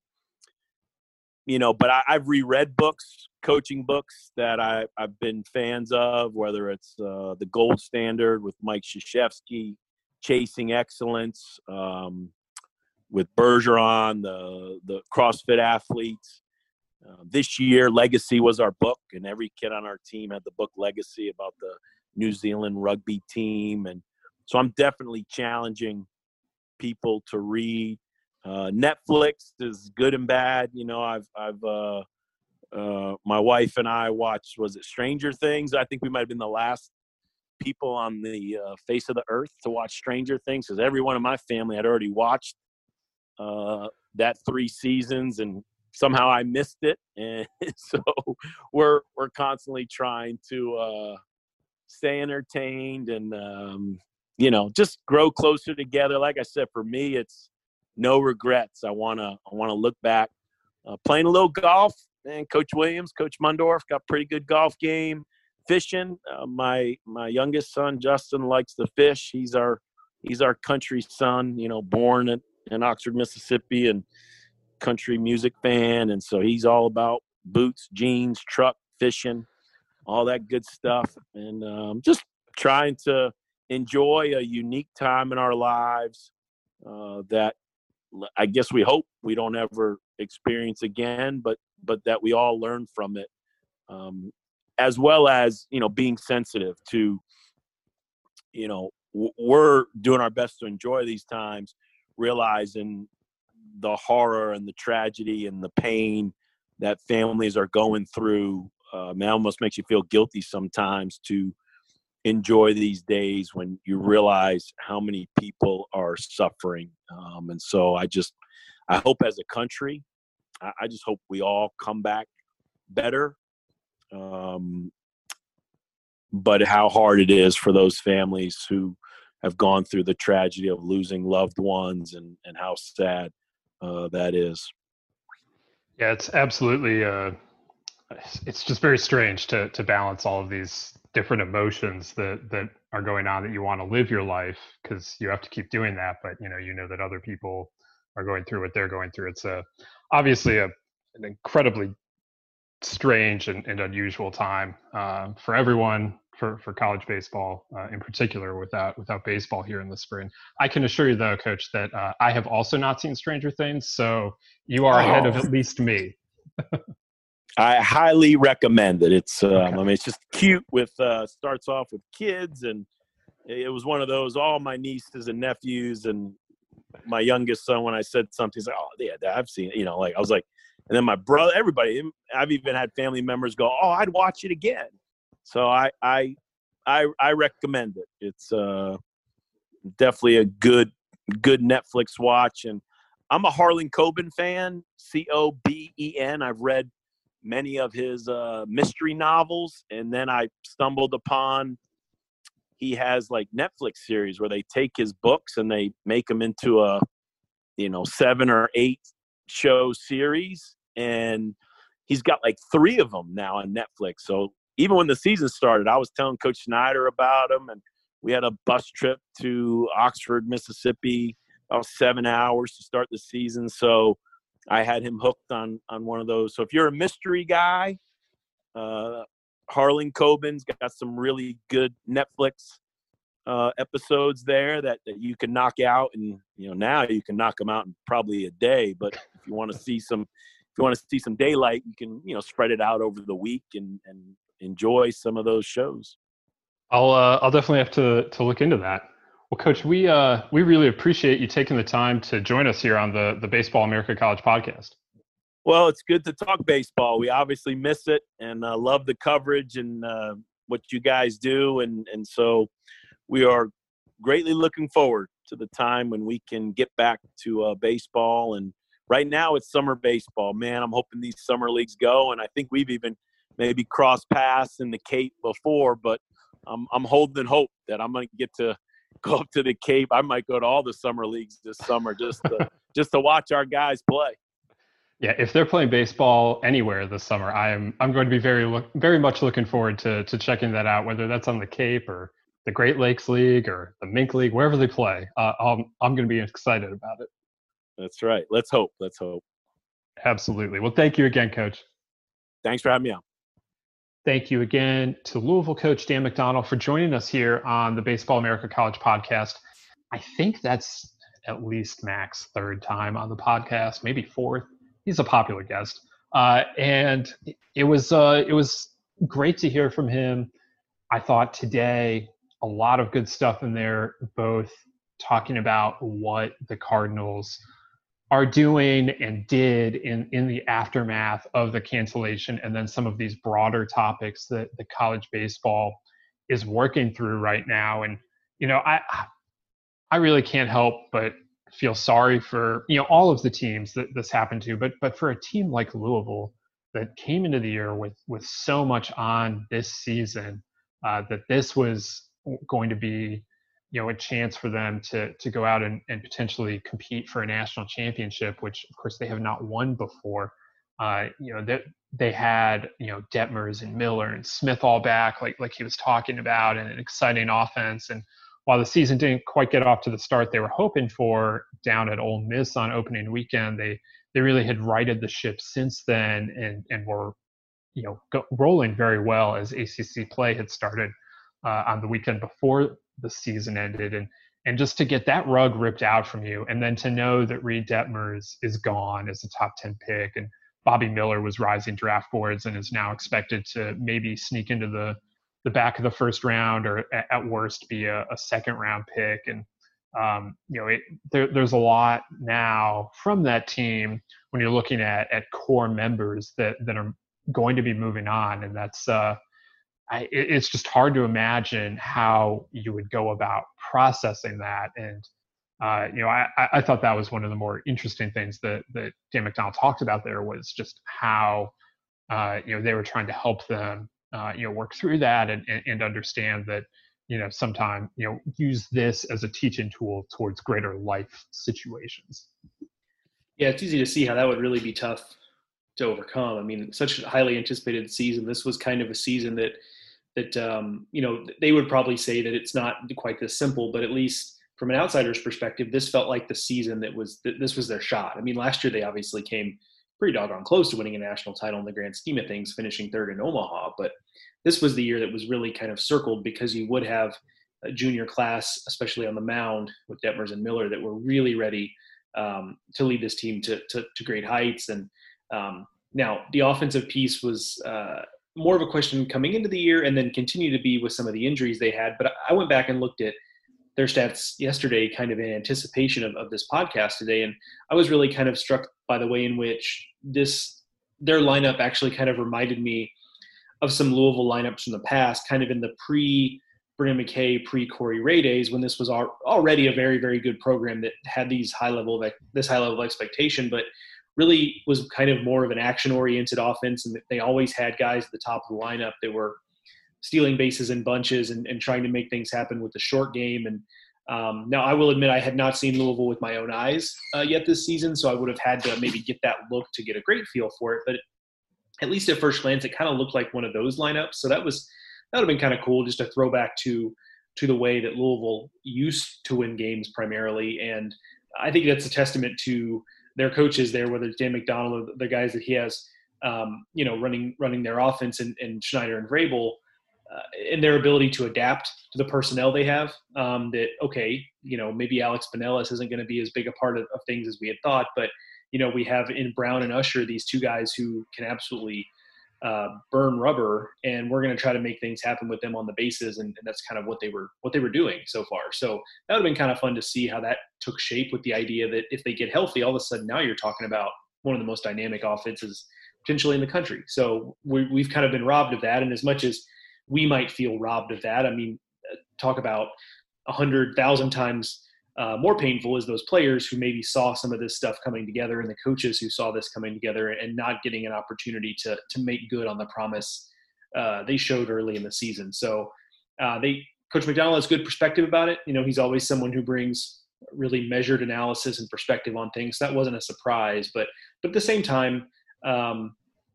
you know, but I, I've reread books, coaching books that I, I've been fans of, whether it's uh, The Gold Standard with Mike Krzyzewski, Chasing Excellence, um, with Bergeron, the the CrossFit athletes. Uh, this year, Legacy was our book, and every kid on our team had the book Legacy about the New Zealand rugby team. And so I'm definitely challenging people to read. Uh, Netflix is good and bad. You know, I've I've uh, uh, my wife and I watched, was it Stranger Things? I think we might have been the last people on the uh, face of the earth to watch Stranger Things, because everyone in my family had already watched uh that three seasons, and somehow I missed it. And so we're we're constantly trying to uh stay entertained and um you know just grow closer together. Like I said, for me, it's no regrets. I want to I want to look back, uh, playing a little golf, and Coach Williams, Coach Mundorf got pretty good golf game. Fishing, uh, my my youngest son Justin likes to fish. He's our he's our country son, you know, born at in Oxford, Mississippi, and country music fan. And so he's all about boots, jeans, truck, fishing, all that good stuff. And um, just trying to enjoy a unique time in our lives uh, that I guess we hope we don't ever experience again, but, but that we all learn from it, um, as well as, you know, being sensitive to, you know, w- we're doing our best to enjoy these times, realizing the horror and the tragedy and the pain that families are going through. Um, it almost makes you feel guilty sometimes to enjoy these days when you realize how many people are suffering. Um, and so I just, I hope as a country, I, I just hope we all come back better. Um, but how hard it is for those families who have gone through the tragedy of losing loved ones, and, and how sad uh, that is. Yeah, it's absolutely, uh, it's just very strange to to balance all of these different emotions that, that are going on that you want to live your life because you have to keep doing that. But, you know, you know that other people are going through what they're going through. It's a, obviously a, an incredibly strange and, and unusual time uh, for everyone, for, for college baseball uh, in particular, without without baseball here in the spring. I can assure you, though, Coach, that uh, I have also not seen Stranger Things, so you are oh. ahead of at least me. I highly recommend it. It's um, Okay. I mean, it's just cute. With uh, starts off with kids, and it was one of those. All my nieces and nephews, and my youngest son. When I said something, he's like, "Oh, yeah, I've seen it." You know, like I was like, and then my brother, everybody. I've even had family members go, "Oh, I'd watch it again." So I I I, I recommend it. It's uh, definitely a good good Netflix watch, and I'm a Harlan Coben fan. C O B E N. I've read many of his uh, mystery novels, and then I stumbled upon he has like Netflix series where they take his books and they make them into a, you know, seven or eight show series, and he's got like three of them now on Netflix. So even when the season started, I was telling Coach Snyder about him, and we had a bus trip to Oxford, Mississippi, about seven hours to start the season. So I had him hooked on on one of those. So if you're a mystery guy, uh, Harlan Coben's got some really good Netflix uh, episodes there that, that you can knock out. And, you know, now you can knock them out in probably a day. But if you want to see some, if you want to see some daylight, you can, you know, spread it out over the week and, and enjoy some of those shows. I'll uh, I'll definitely have to to look into that. Well, Coach, we uh, we really appreciate you taking the time to join us here on the the Baseball America College podcast. Well, it's good to talk baseball. We obviously miss it and uh, love the coverage and uh, what you guys do, and and so we are greatly looking forward to the time when we can get back to uh, baseball. And right now, it's summer baseball. Man, I'm hoping these summer leagues go, and I think we've even maybe crossed paths in the Cape before, but I'm I'm holding hope that I'm going to get to go up to the Cape. I might go to all the summer leagues this summer just to just to watch our guys play. Yeah, if they're playing baseball anywhere this summer, I'm I'm going to be very look, very much looking forward to to checking that out. Whether that's on the Cape or the Great Lakes League or the Mink League, wherever they play, uh, I'm I'm going to be excited about it. That's right. Let's hope. Let's hope. Absolutely. Well, thank you again, Coach. Thanks for having me on. Thank you again to Louisville coach Dan McDonnell for joining us here on the Baseball America College podcast. I think that's at least Mac's third time on the podcast, maybe fourth. He's a popular guest, uh, and it was uh, it was great to hear from him. I thought today a lot of good stuff in there, both talking about what the Cardinals are doing and did in, in the aftermath of the cancellation, and then some of these broader topics that the college baseball is working through right now. And, you know, I I really can't help but feel sorry for, you know, all of the teams that this happened to, but but for a team like Louisville that came into the year with with so much on this season, uh, that this was going to be, you know, a chance for them to to go out and, and potentially compete for a national championship, which of course they have not won before. Uh, you know, that they, they had, you know, Detmers and Miller and Smith all back, like like he was talking about, and an exciting offense. And while the season didn't quite get off to the start they were hoping for down at Ole Miss on opening weekend, they they really had righted the ship since then and and were, you know, go, rolling very well as A C C play had started uh, on the weekend before the season ended. And and just to get that rug ripped out from you, and then to know that Reed Detmers is gone as a top ten pick, and Bobby Miller was rising draft boards and is now expected to maybe sneak into the the back of the first round, or at, at worst be a, a second round pick. And um, you know, it, there, there's a lot now from that team when you're looking at at core members that that are going to be moving on, and that's uh, I, it's just hard to imagine how you would go about processing that. And, uh, you know, I, I thought that was one of the more interesting things that, that Dan McDonnell talked about there, was just how, uh, you know, they were trying to help them, uh, you know, work through that and, and, and understand that, you know, sometime, you know, use this as a teaching tool towards greater life situations. Yeah, it's easy to see how that would really be tough to overcome. I mean, such a highly anticipated season. This was kind of a season that that, um, you know, they would probably say that it's not quite this simple, but at least from an outsider's perspective, this felt like the season that was, that this was their shot. I mean, last year they obviously came pretty doggone close to winning a national title in the grand scheme of things, finishing third in Omaha. But this was the year that was really kind of circled because you would have a junior class, especially on the mound with Detmers and Miller, that were really ready um, to lead this team to, to, to great heights. And um, now the offensive piece was uh, more of a question coming into the year and then continue to be with some of the injuries they had. But I went back and looked at their stats yesterday, kind of in anticipation of, of this podcast today. And I was really kind of struck by the way in which this, their lineup actually kind of reminded me of some Louisville lineups from the past, kind of in the pre Brennan McKay, pre Corey Ray days, when this was al- already a very, very good program that had these high level of, this high level of expectation, but really was kind of more of an action oriented offense. And they always had guys at the top of the lineup that were stealing bases in bunches and, and trying to make things happen with the short game. And um, now I will admit I had not seen Louisville with my own eyes uh, yet this season, so I would have had to maybe get that look to get a great feel for it. But at least at first glance, it kind of looked like one of those lineups. So that was that would have been kind of cool, just a throwback to to the way that Louisville used to win games primarily. And I think that's a testament to their coaches there, whether it's Dan McDonald or the guys that he has, um, you know, running running their offense, and, and Schneider and Vrabel. Uh, in their ability to adapt to the personnel they have, um, that, okay, you know, maybe Alex Pinellas isn't going to be as big a part of, of things as we had thought, but, you know, we have in Brown and Usher, these two guys who can absolutely uh, burn rubber, and we're going to try to make things happen with them on the bases. And, and that's kind of what they were, what they were doing so far. So that would have been kind of fun to see how that took shape, with the idea that if they get healthy, all of a sudden now you're talking about one of the most dynamic offenses potentially in the country. So we, we've kind of been robbed of that. And as much as we might feel robbed of that, I mean, talk about a hundred thousand times uh, more painful is those players who maybe saw some of this stuff coming together, and the coaches who saw this coming together and not getting an opportunity to to make good on the promise uh, they showed early in the season. So uh, they, Coach McDonald has good perspective about it. You know, he's always someone who brings really measured analysis and perspective on things. That wasn't a surprise, but but at the same time, um,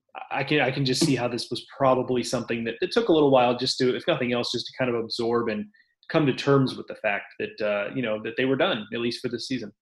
I can I can just see how this was probably something that it took a little while just to, if nothing else, just to kind of absorb and come to terms with the fact that uh, you know that they were done, at least for this season.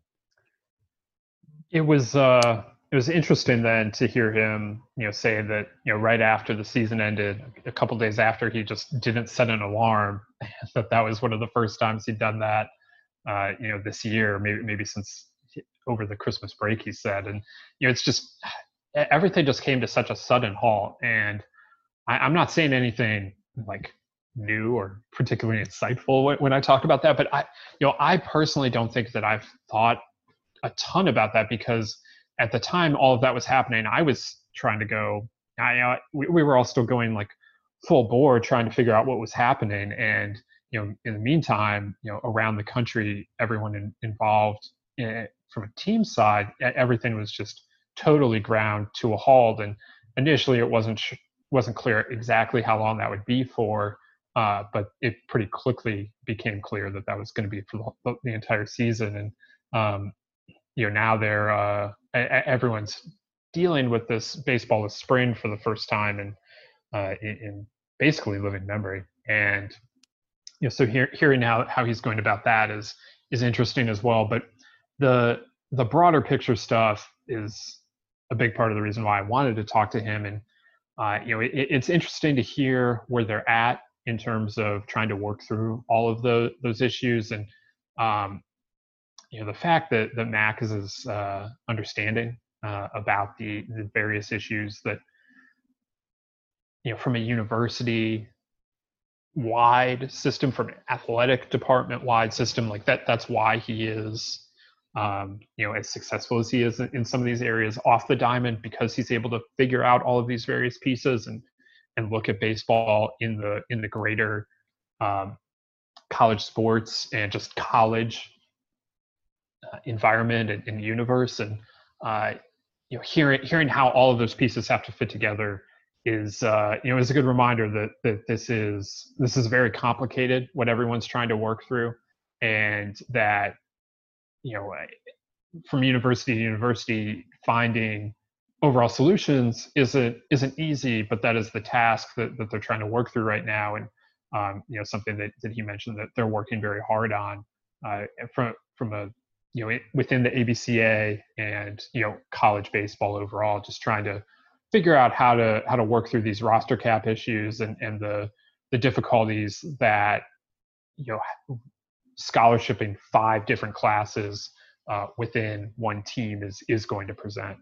It was uh, it was interesting then to hear him, you know, say that, you know, right after the season ended, a couple days after, he just didn't set an alarm. that that was one of the first times he'd done that, uh, you know, this year, maybe maybe since over the Christmas break, he said, and you know, it's just. Everything just came to such a sudden halt, and I, I'm not saying anything like new or particularly insightful when, when I talk about that, but I, you know, I personally don't think that I've thought a ton about that, because at the time all of that was happening, I was trying to go, I, uh, we, we were all still going like full bore trying to figure out what was happening. And, you know, in the meantime, you know, around the country, everyone in, involved in, from a team side, everything was just totally ground to a halt. And initially it wasn't wasn't clear exactly how long that would be for, uh, but it pretty quickly became clear that that was going to be for the, the entire season. And um, you know, now they're uh, everyone's dealing with this baseball is spring for the first time in, uh, in in basically living memory. And you know, so hear, hearing how how he's going about that is is interesting as well. But the the broader picture stuff is a big part of the reason why I wanted to talk to him. And, uh, you know, it, it's interesting to hear where they're at in terms of trying to work through all of the, those issues. And, um, you know, the fact that, that Mac is as uh, understanding uh, about the, the various issues that, you know, from a university wide system, from an athletic department wide system, like that, that's why he is, Um, you know, as successful as he is in some of these areas off the diamond, because he's able to figure out all of these various pieces and and look at baseball in the in the greater um, college sports and just college uh, environment and, and universe. And uh, you know, hearing hearing how all of those pieces have to fit together is uh, you know is a good reminder that that this is this is very complicated, what everyone's trying to work through, and that, you know, from university to university, finding overall solutions isn't isn't easy, but that is the task that, that they're trying to work through right now. And um, you know, something that, that he mentioned that they're working very hard on uh, from from a you know within the A B C A and you know college baseball overall, just trying to figure out how to how to work through these roster cap issues and and the the difficulties that you know scholarshiping five different classes uh, within one team is is going to present.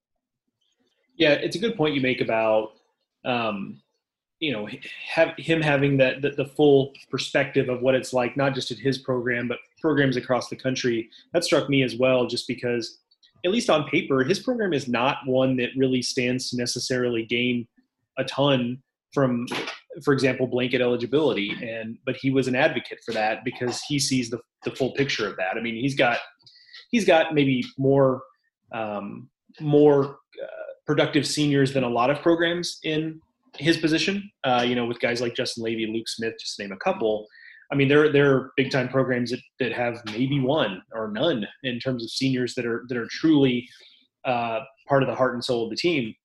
Yeah, it's a good point you make about um, you know have him having that the, the full perspective of what it's like, not just at his program but programs across the country. That struck me as well, just because at least on paper his program is not one that really stands to necessarily gain a ton from, for example, blanket eligibility. And but he was an advocate for that because he sees the, the full picture of that. I mean, he's got he's got maybe more um, more uh, productive seniors than a lot of programs in his position. Uh, you know, with guys like Justin Levy, Luke Smith, just to name a couple. I mean, there there are big time programs that, that have maybe one or none in terms of seniors that are that are truly uh, part of the heart and soul of the team.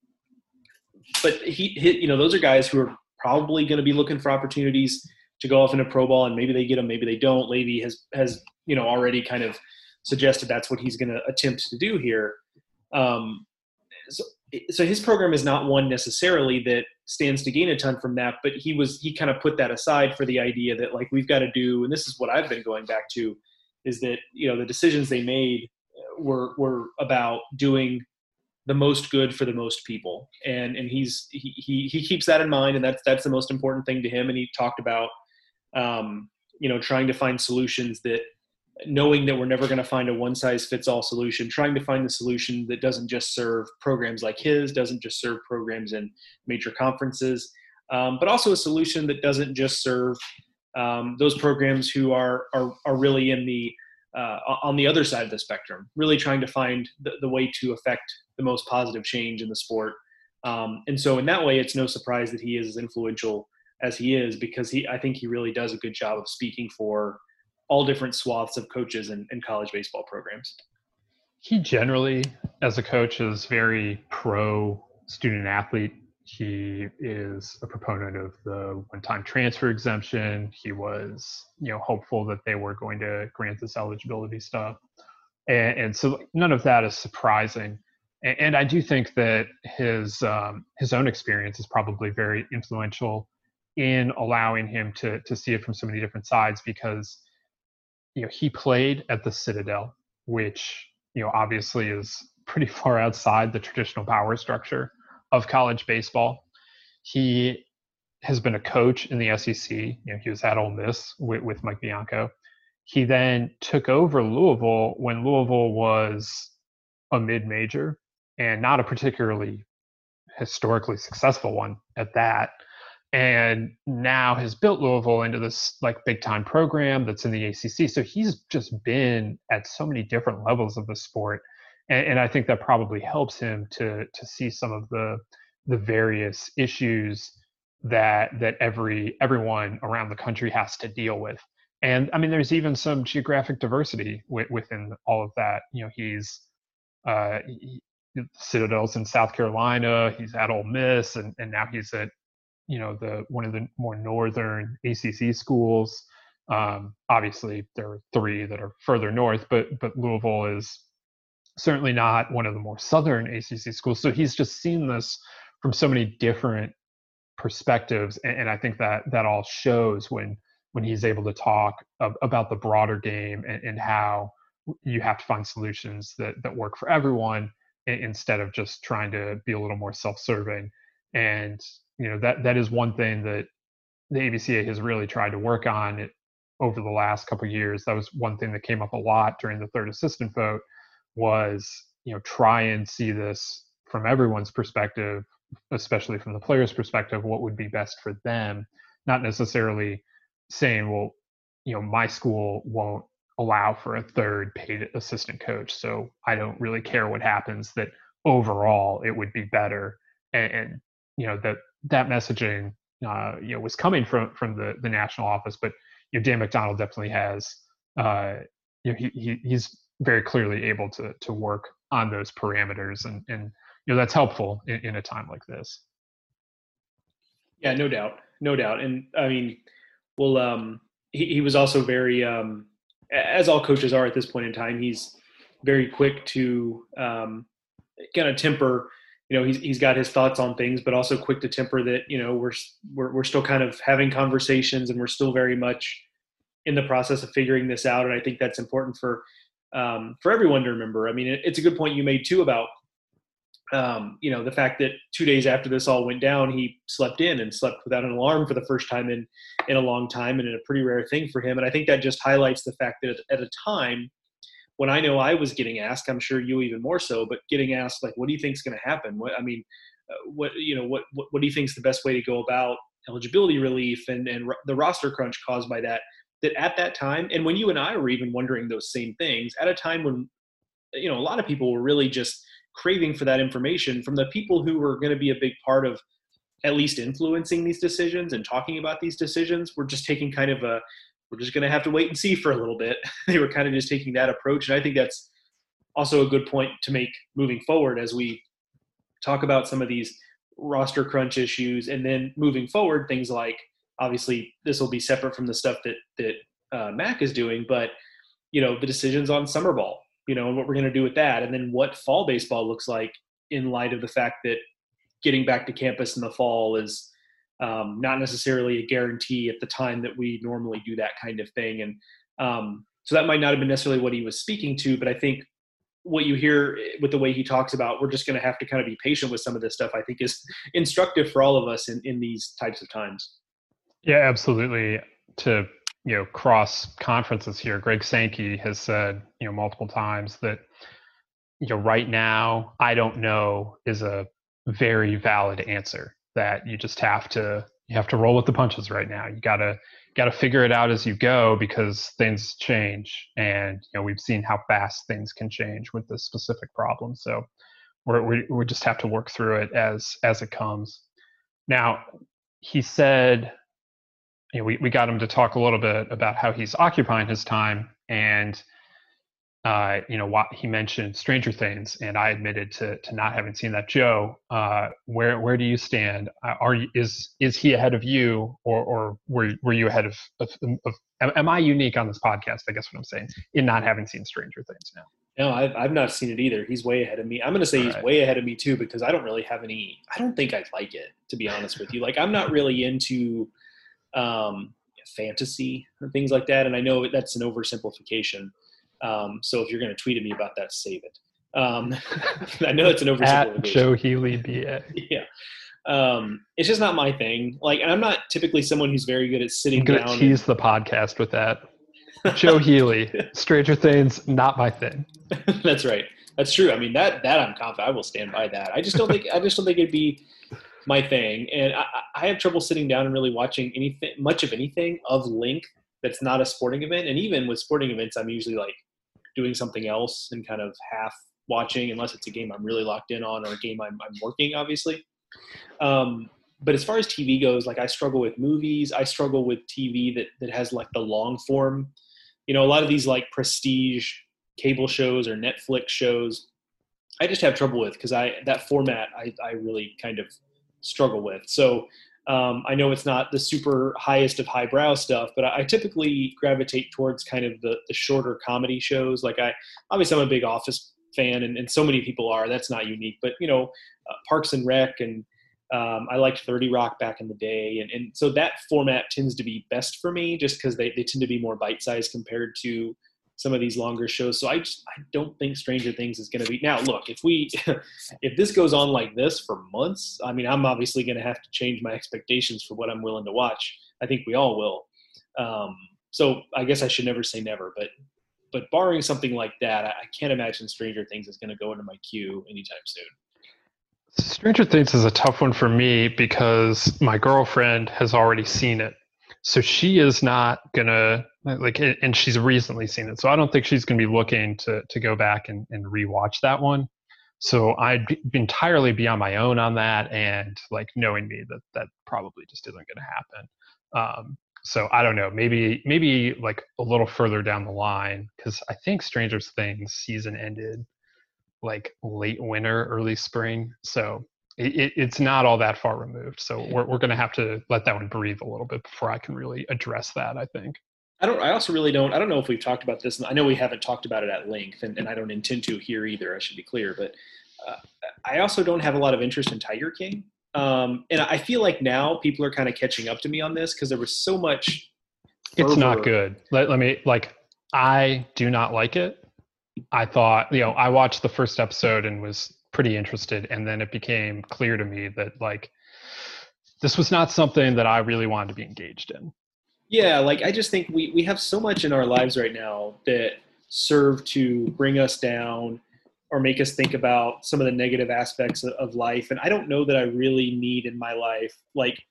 But he, he, you know, those are guys who are probably going to be looking for opportunities to go off into pro ball, and maybe they get them, maybe they don't. Levy has has you know already kind of suggested that's what he's going to attempt to do here. Um, so, so his program is not one necessarily that stands to gain a ton from that, but he was he kind of put that aside for the idea that like we've got to do, and this is what I've been going back to, is that you know the decisions they made were were about doing the most good for the most people, and and he's he he, he keeps that in mind, and that's that's the most important thing to him. And he talked about um, you know trying to find solutions that, knowing that we're never going to find a one-size-fits-all solution, trying to find the solution that doesn't just serve programs like his, doesn't just serve programs in major conferences, um, but also a solution that doesn't just serve um, those programs who are are, are really in the uh, on the other side of the spectrum, really trying to find the, the way to affect the most positive change in the sport. Um, and so in that way, it's no surprise that he is as influential as he is, because he I think he really does a good job of speaking for all different swaths of coaches and, and college baseball programs. He generally, as a coach, is very pro student athlete. He is a proponent of the one-time transfer exemption. He was, you know, hopeful that they were going to grant this eligibility stuff. And, and so none of that is surprising. And, and I do think that his, um, his own experience is probably very influential in allowing him to, to see it from so many different sides, because you know, he played at the Citadel, which, you know, obviously is pretty far outside the traditional power structure of college baseball. He has been a coach in the S E C. You know, he was at Ole Miss with, with Mike Bianco. He then took over Louisville when Louisville was a mid-major and not a particularly historically successful one at that. And now has built Louisville into this like big time program that's in the A C C. So he's just been at so many different levels of the sport. And, and I think that probably helps him to to see some of the the various issues that that every everyone around the country has to deal with. And I mean, there's even some geographic diversity w- within all of that. You know, he's uh, he, Citadel's in South Carolina. He's at Ole Miss, and, and now he's at you know, the one of the more northern A C C schools. Um, obviously, there are three that are further north, but but Louisville is certainly not one of the more southern A C C schools. So he's just seen this from so many different perspectives, and, and I think that that all shows when when he's able to talk of, about the broader game and, and how you have to find solutions that that work for everyone instead of just trying to be a little more self-serving. And you know, that that is one thing that the A B C A has really tried to work on it over the last couple of years. That was one thing that came up a lot during the third assistant vote was, you know, try and see this from everyone's perspective, especially from the players' perspective, what would be best for them, not necessarily saying, well, you know, my school won't allow for a third paid assistant coach, so I don't really care what happens, that overall it would be better. And, and you know, that that messaging, uh, you know, was coming from from the the national office, but you know, Dan McDonnell definitely has, uh, you know, he, he he's very clearly able to to work on those parameters, and and you know, that's helpful in, in a time like this. Yeah, no doubt, no doubt. And I mean, well, um, he, he was also very, um, as all coaches are at this point in time, he's very quick to um, kind of temper. You know, he's he's got his thoughts on things, but also quick to temper that. You know, we're we're we're still kind of having conversations, and we're still very much in the process of figuring this out. And I think that's important for um, for everyone to remember. I mean, it, it's a good point you made too about. Um, you know, the fact that two days after this all went down, he slept in and slept without an alarm for the first time in, in a long time, and in a pretty rare thing for him. And I think that just highlights the fact that at a time when I know I was getting asked, I'm sure you even more so, but getting asked, like, what do you think is going to happen? What, I mean, uh, what, you know, what, what, what do you think is the best way to go about eligibility relief and, and r- the roster crunch caused by that, that at that time, and when you and I were even wondering those same things at a time when, you know, a lot of people were really just craving for that information from the people who were going to be a big part of at least influencing these decisions and talking about these decisions. We're just taking kind of a, we're just going to have to wait and see for a little bit. They were kind of just taking that approach. And I think that's also a good point to make moving forward as we talk about some of these roster crunch issues. And then moving forward, things like, obviously this will be separate from the stuff that, that uh, Mac is doing, but you know, the decisions on summer ball, you know, and what we're going to do with that. And then what fall baseball looks like in light of the fact that getting back to campus in the fall is um, not necessarily a guarantee at the time that we normally do that kind of thing. And um, so that might not have been necessarily what he was speaking to, but I think what you hear with the way he talks about, we're just going to have to kind of be patient with some of this stuff, I think is instructive for all of us in, in these types of times. Yeah, absolutely. To you know, cross conferences here, Greg Sankey has said, you know, multiple times that, you know, right now, I don't know is a very valid answer, that you just have to, you have to roll with the punches right now. You gotta, gotta figure it out as you go, because things change. And, you know, we've seen how fast things can change with this specific problem. So we're, we, we just have to work through it as, as it comes. Now, he said, you know, we, we got him to talk a little bit about how he's occupying his time, and uh, you know, what he mentioned Stranger Things, and I admitted to to not having seen that. Joe, uh, where where do you stand? Are you, is is he ahead of you, or or were were you ahead of, of, of am I unique on this podcast? I guess what I'm saying, in not having seen Stranger Things now. No, I've, I've not seen it either. He's way ahead of me. I'm going to say All he's right. way ahead of me too, because I don't really have any, I don't think I like it, to be honest with you. Like, I'm not really into um, fantasy and things like that. And I know that's an oversimplification. Um, so if you're going to tweet at me about that, save it. Um, I know it's an oversimplification. At Joe Healy B A. Yeah. Um, it's just not my thing. Like, and I'm not typically someone who's very good at sitting I'm gonna down. tease and, the podcast with that. Joe Healy, Stranger Things, not my thing. That's right. That's true. I mean, that that I'm confident. I will stand by that. I just don't think I just don't think it'd be my thing. And I, I have trouble sitting down and really watching anything, much of anything of length that's not a sporting event. And even with sporting events, I'm usually like doing something else and kind of half watching, unless it's a game I'm really locked in on or a game I'm, I'm working, obviously. Um, but as far as T V goes, like, I struggle with movies. I struggle with T V that that has like the long form. You know, a lot of these like prestige cable shows or Netflix shows, I just have trouble with, because I that format I, I really kind of struggle with. So um, I know it's not the super highest of highbrow stuff, but I, I typically gravitate towards kind of the, the shorter comedy shows. Like, I obviously I'm a big Office fan, and, and so many people are. That's not unique, but you know, uh, Parks and Rec, and um, I liked thirty Rock back in the day, and, and so that format tends to be best for me, just because they, they tend to be more bite-sized compared to some of these longer shows. So I just I don't think Stranger Things is going to be. Now, look, if we if this goes on like this for months, I mean, I'm obviously going to have to change my expectations for what I'm willing to watch. I think we all will. Um, so I guess I should never say never, but but barring something like that, I, I can't imagine Stranger Things is going to go into my queue anytime soon. Stranger Things is a tough one for me because my girlfriend has already seen it. So she is not gonna like, and she's recently seen it. So I don't think she's gonna be looking to to go back and, and rewatch that one. So I'd be entirely be on my own on that, and like knowing me that that probably just isn't gonna happen. Um, so I don't know. Maybe maybe like a little further down the line, because I think Stranger Things season ended like late winter, early spring. So it, it's not all that far removed. So we're we're going to have to let that one breathe a little bit before I can really address that, I think. I don't. I also really don't. I don't know if we've talked about this. And I know we haven't talked about it at length, and, and I don't intend to here either. I should be clear, but uh, I also don't have a lot of interest in Tiger King. Um, and I feel like now people are kind of catching up to me on this because there was so much. It's fervor. not good. Let, let me like. I do not like it. I thought, you know, I watched the first episode and was pretty interested, and then it became clear to me that like this was not something that I really wanted to be engaged in. Yeah, like I just think we we have so much in our lives right now that serve to bring us down or make us think about some of the negative aspects of, of life. And I don't know that I really need in my life like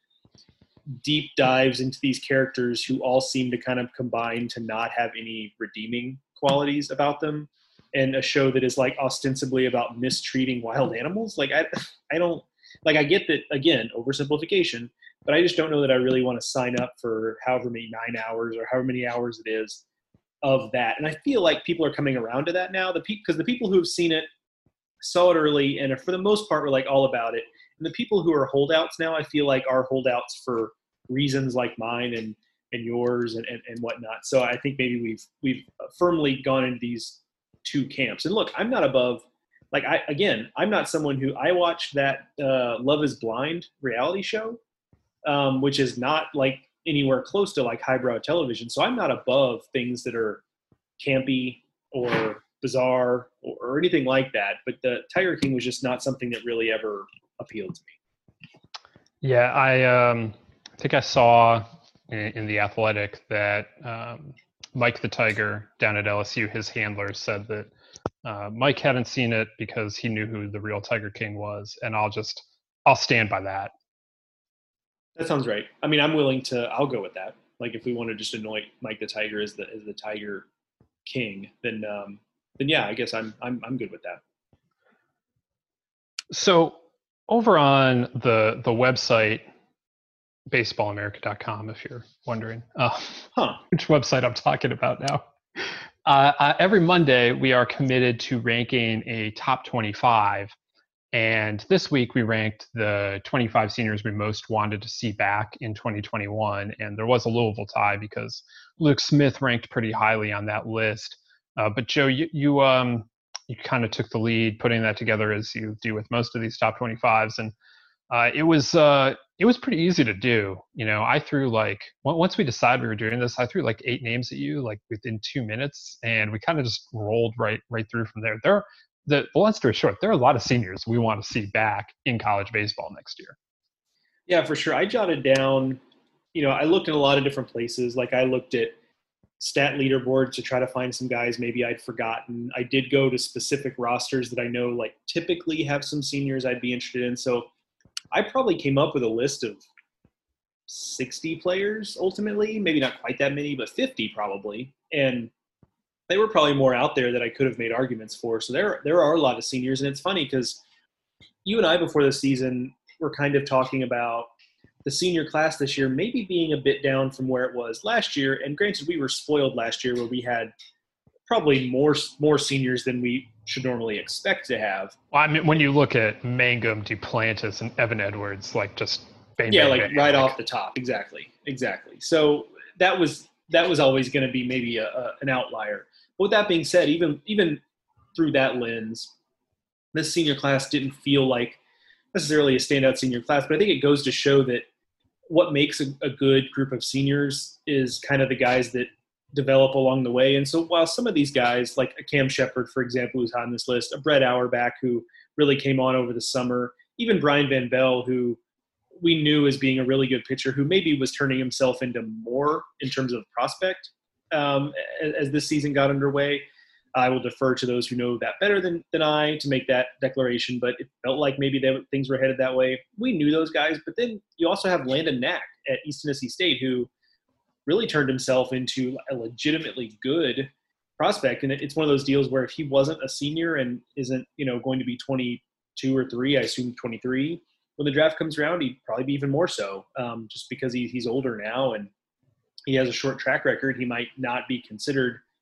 deep dives into these characters who all seem to kind of combine to not have any redeeming qualities about them, and a show that is like ostensibly about mistreating wild animals. Like I, I don't like, I get that, again, oversimplification, but I just don't know that I really want to sign up for however many nine hours or however many hours it is of that. And I feel like people are coming around to that now. The because the people who have seen it saw it early and for the most part were like all about it. And the people who are holdouts now, I feel like are holdouts for reasons like mine and, and yours and, and, and whatnot. So I think maybe we've, we've firmly gone into these two camps. And look, I'm not above, like I, again, I'm not someone who I watched that uh, Love is Blind reality show, um, which is not like anywhere close to like highbrow television. So I'm not above things that are campy or bizarre or, or anything like that. But the Tiger King was just not something that really ever appealed to me. Yeah, I um, think I saw in, in The Athletic that um, Mike the Tiger down at L S U, his handler said that uh, Mike hadn't seen it because he knew who the real Tiger King was. And I'll just, I'll stand by that. That sounds right. I mean, I'm willing to, I'll go with that. Like if we want to just anoint Mike the Tiger as the, as the Tiger King, then, um, then yeah, I guess I'm, I'm, I'm good with that. So over on the, the website, baseball america dot com, if you're wondering uh, huh. which website I'm talking about now. Uh, uh, every Monday, we are committed to ranking a top twenty-five. And this week, we ranked the twenty-five seniors we most wanted to see back in twenty twenty-one. And there was a Louisville tie because Luke Smith ranked pretty highly on that list. Uh, but Joe, you you, um, you kind of took the lead putting that together as you do with most of these top twenty-fives. And uh, it was uh, it was pretty easy to do. You know, I threw like, once we decided we were doing this, I threw like eight names at you like within two minutes. And we kind of just rolled right right through from there. There The, the long story short, there are a lot of seniors we want to see back in college baseball next year. Yeah, for sure. I jotted down, you know, I looked in a lot of different places. Like I looked at stat leaderboards to try to find some guys maybe I'd forgotten. I did go to specific rosters that I know like typically have some seniors I'd be interested in. So I probably came up with a list of sixty players ultimately, maybe not quite that many, but fifty probably. And they were probably more out there that I could have made arguments for. So there, there are a lot of seniors. And it's funny because you and I before the season were kind of talking about the senior class this year maybe being a bit down from where it was last year. And granted, we were spoiled last year where we had probably more more seniors than we should normally expect to have. Well, I mean, when you look at Mangum, Duplantis, and Evan Edwards, like just bang, yeah, bang, like bang, right like, off the top, exactly, exactly. So that was that was always going to be maybe a, a, an outlier. But with that being said, even even through that lens, this senior class didn't feel like necessarily a standout senior class. But I think it goes to show that what makes a, a good group of seniors is kind of the guys that develop along the way. And so while some of these guys, like a Cam Shepard, for example, who's on this list, a Brett Auerbach, who really came on over the summer, even Brian Van Bell, who we knew as being a really good pitcher, who maybe was turning himself into more in terms of prospect um, as, as this season got underway. I will defer to those who know that better than, than I to make that declaration, but it felt like maybe they, things were headed that way. We knew those guys, but then you also have Landon Knack at East Tennessee State, who really turned himself into a legitimately good prospect. And it's one of those deals where if he wasn't a senior and isn't, you know, going to be twenty-two or three, I assume twenty-three, when the draft comes around, he'd probably be even more so, um, just because he, he's older now and he has a short track record. He might not be considered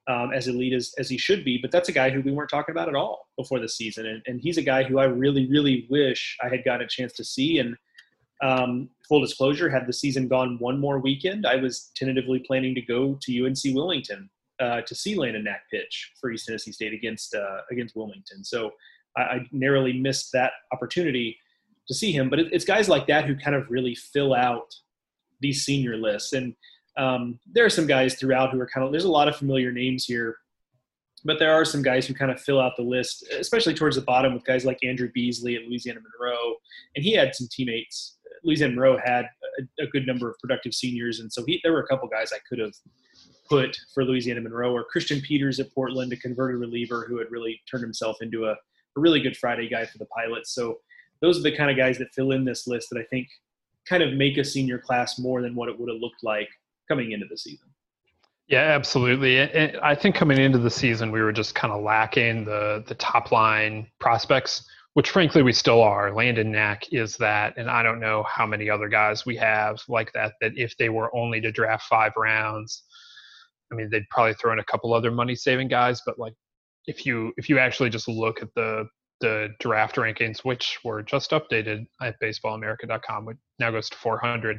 um, as elite as, as he should be. But that's a guy who we weren't talking about at all before the season. And, and he's a guy who I really, really wish I had gotten a chance to see. And um, full disclosure, had the season gone one more weekend, I was tentatively planning to go to U N C Wilmington uh, to see Landon Knack pitch for East Tennessee State against uh, against Wilmington. So I, I narrowly missed that opportunity to see him. But it, it's guys like that who kind of really fill out these senior lists. And um, there are some guys throughout who are kind of – there's a lot of familiar names here. But there are some guys who kind of fill out the list, especially towards the bottom with guys like Andrew Beasley at Louisiana Monroe. And he had some teammates. Louisiana Monroe had a, a good number of productive seniors. And so he, there were a couple guys I could have put for Louisiana Monroe, or Christian Peters at Portland, a converted reliever who had really turned himself into a, a really good Friday guy for the Pilots. So those are the kind of guys that fill in this list that I think kind of make a senior class more than what it would have looked like coming into the season. Yeah, absolutely. And I think coming into the season, we were just kind of lacking the the top line prospects, which frankly we still are. Landon Knack is that, and I don't know how many other guys we have like that, that if they were only to draft five rounds, I mean, they'd probably throw in a couple other money-saving guys, but like if you if you actually just look at the the draft rankings, which were just updated at baseball america dot com, which now goes to four hundred,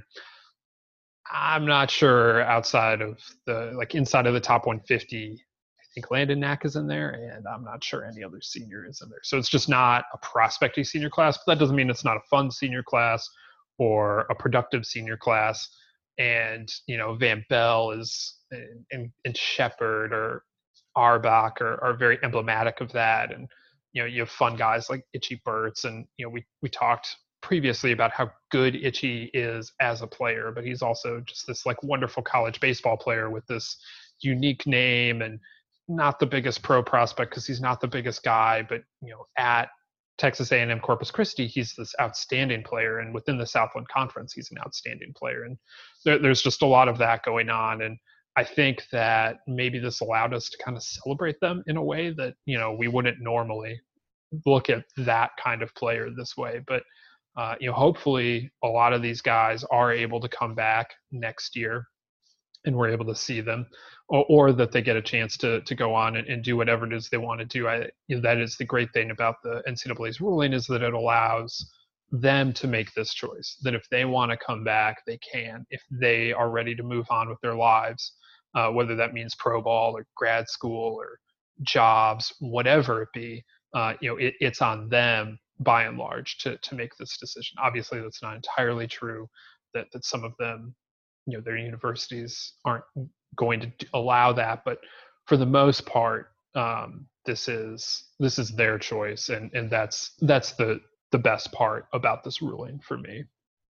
I'm not sure outside of the, like inside of the top one fifty, I think Landon Knack is in there, and I'm not sure any other senior is in there. So it's just not a prospecting senior class, but that doesn't mean it's not a fun senior class or a productive senior class. And, you know, Van Bell is, and, and Shepard or Arbach are, are very emblematic of that. And, you know, you have fun guys like Itchy Burtz, and, you know, we, we talked previously about how good Itchy is as a player, but he's also just this like wonderful college baseball player with this unique name, and not the biggest pro prospect because he's not the biggest guy, but, you know, at Texas A and M Corpus Christi, he's this outstanding player, and within the Southland Conference, he's an outstanding player. And there, there's just a lot of that going on. And I think that maybe this allowed us to kind of celebrate them in a way that, you know, we wouldn't normally look at that kind of player this way. But Uh, you know, hopefully a lot of these guys are able to come back next year and we're able to see them, or, or that they get a chance to to go on and, and do whatever it is they want to do. I, you know, that is the great thing about the N C double A's ruling, is that it allows them to make this choice, that if they want to come back, they can, if they are ready to move on with their lives, uh, whether that means pro ball or grad school or jobs, whatever it be, uh, you know, it, it's on them by and large to to make this decision. Obviously that's not entirely true, that that some of them, you know, their universities aren't going to allow that, but for the most part, um, this is this is their choice, and and that's that's the the best part about this ruling for me.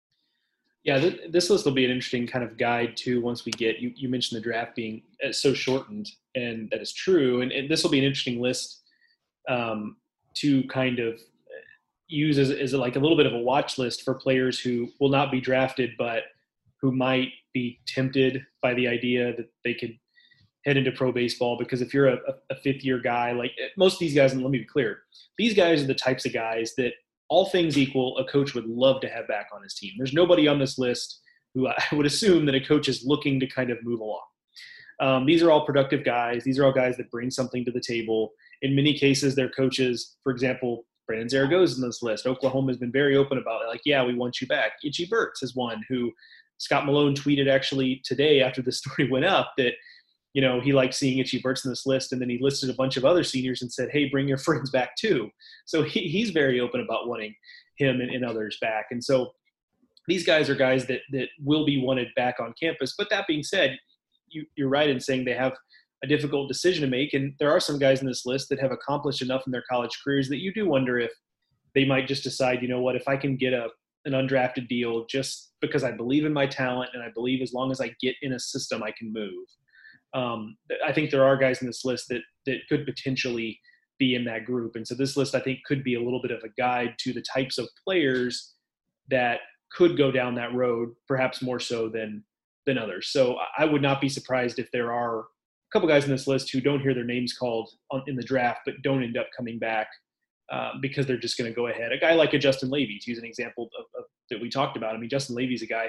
Yeah, th- this list will be an interesting kind of guide too. Once we get, you, you mentioned the draft being so shortened, and that is true, and, and this will be an interesting list um, to kind of use as, as like a little bit of a watch list for players who will not be drafted, but who might be tempted by the idea that they could head into pro baseball. Because if you're a, a fifth year guy, like most of these guys, and let me be clear, these guys are the types of guys that, all things equal, a coach would love to have back on his team. There's nobody on this list who I would assume that a coach is looking to kind of move along. Um, these are all productive guys. These are all guys that bring something to the table. In many cases, their coaches, for example, Brandon Zaragoza in this list. Oklahoma has been very open about it. Like, yeah, we want you back. Itchy Burtz is one who Scott Malone tweeted actually today after the story went up that, you know, he liked seeing Itchy Burtz in this list. And then he listed a bunch of other seniors and said, hey, bring your friends back too. So he, he's very open about wanting him and, and others back. And so these guys are guys that, that will be wanted back on campus. But that being said, you, you're right in saying they have a difficult decision to make. And there are some guys in this list that have accomplished enough in their college careers that you do wonder if they might just decide, you know what, if I can get a an undrafted deal just because I believe in my talent, and I believe as long as I get in a system, I can move. Um, I think there are guys in this list that that could potentially be in that group. And so this list, I think, could be a little bit of a guide to the types of players that could go down that road, perhaps more so than than others. So I would not be surprised if there are a couple guys in this list who don't hear their names called on, in the draft, but don't end up coming back uh, because they're just going to go ahead. A guy like a Justin Levy, to use an example of, of, that we talked about. I mean, Justin Levy is a guy who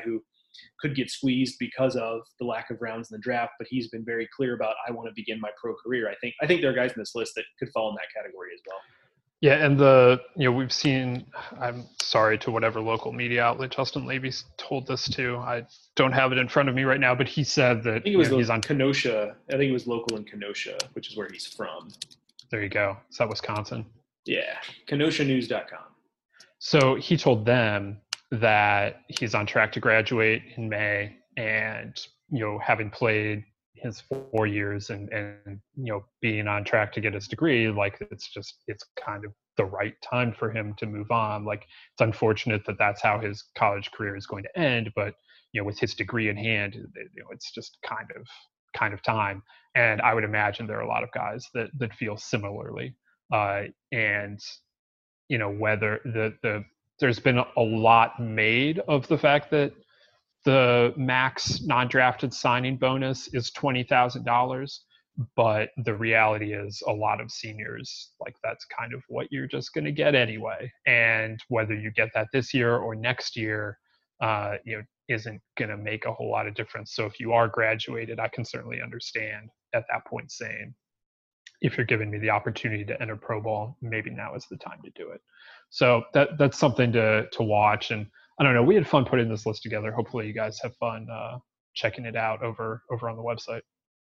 could get squeezed because of the lack of rounds in the draft, but he's been very clear about, I want to begin my pro career. I think, I think there are guys in this list that could fall in that category as well. Yeah, and the you know we've seen. I'm sorry to whatever local media outlet Justin Levy told this to. I don't have it in front of me right now, but he said that I think it was you know, he's on Kenosha. I think it was local in Kenosha, which is where he's from. There you go. Is that Wisconsin? Yeah, Kenosha News dot com. So he told them that he's on track to graduate in May, and you know having played his four years and and you know being on track to get his degree, like it's just it's kind of the right time for him to move on. Like it's unfortunate that that's how his college career is going to end, but you know with his degree in hand, you know it's just kind of kind of time. And I would imagine there are a lot of guys that that feel similarly. Uh, and you know whether the the there's been a lot made of the fact that the max non-drafted signing bonus is twenty thousand dollars, but the reality is a lot of seniors, like that's kind of what you're just going to get anyway. And whether you get that this year or next year, uh, you know, isn't going to make a whole lot of difference. So if you are graduated, I can certainly understand at that point saying, if you're giving me the opportunity to enter pro ball, maybe now is the time to do it. So that that's something to to watch. And I don't know, we had fun putting this list together. Hopefully you guys have fun uh, checking it out over over on the website.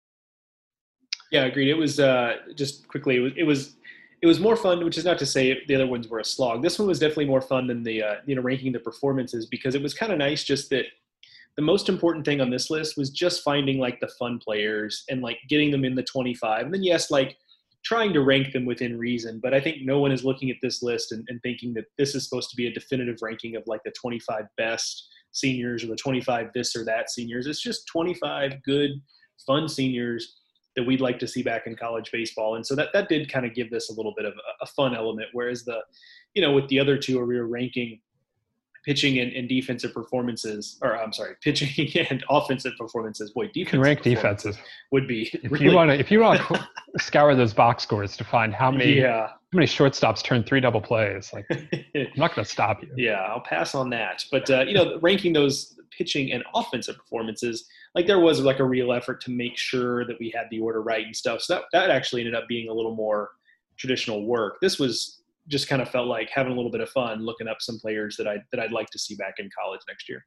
Yeah, agreed. It was uh, just quickly. It was, it was it was more fun, which is not to say the other ones were a slog. This one was definitely more fun than the uh, you know ranking the performances, because it was kind of nice. Just that the most important thing on this list was just finding like the fun players and like getting them in the twenty-five. And then yes, like trying to rank them within reason. But I think no one is looking at this list and, and thinking that this is supposed to be a definitive ranking of like the twenty-five best seniors or the twenty-five this or that seniors. It's just twenty-five good, fun seniors that we'd like to see back in college baseball. And so that, that did kind of give this a little bit of a, a fun element, whereas the, you know, with the other two where we were ranking pitching and, and defensive performances, or I'm sorry, pitching and offensive performances. Boy, defensive you can rank defensive would be if really, you want to if you want to scour those box scores to find how many yeah. how many shortstops turn three double plays. Like I'm not going to stop you. Yeah, I'll pass on that. But uh, you know, ranking those pitching and offensive performances, like there was like a real effort to make sure that we had the order right and stuff. So that that actually ended up being a little more traditional work. This was just kind of felt like having a little bit of fun looking up some players that I that I'd like to see back in college next year.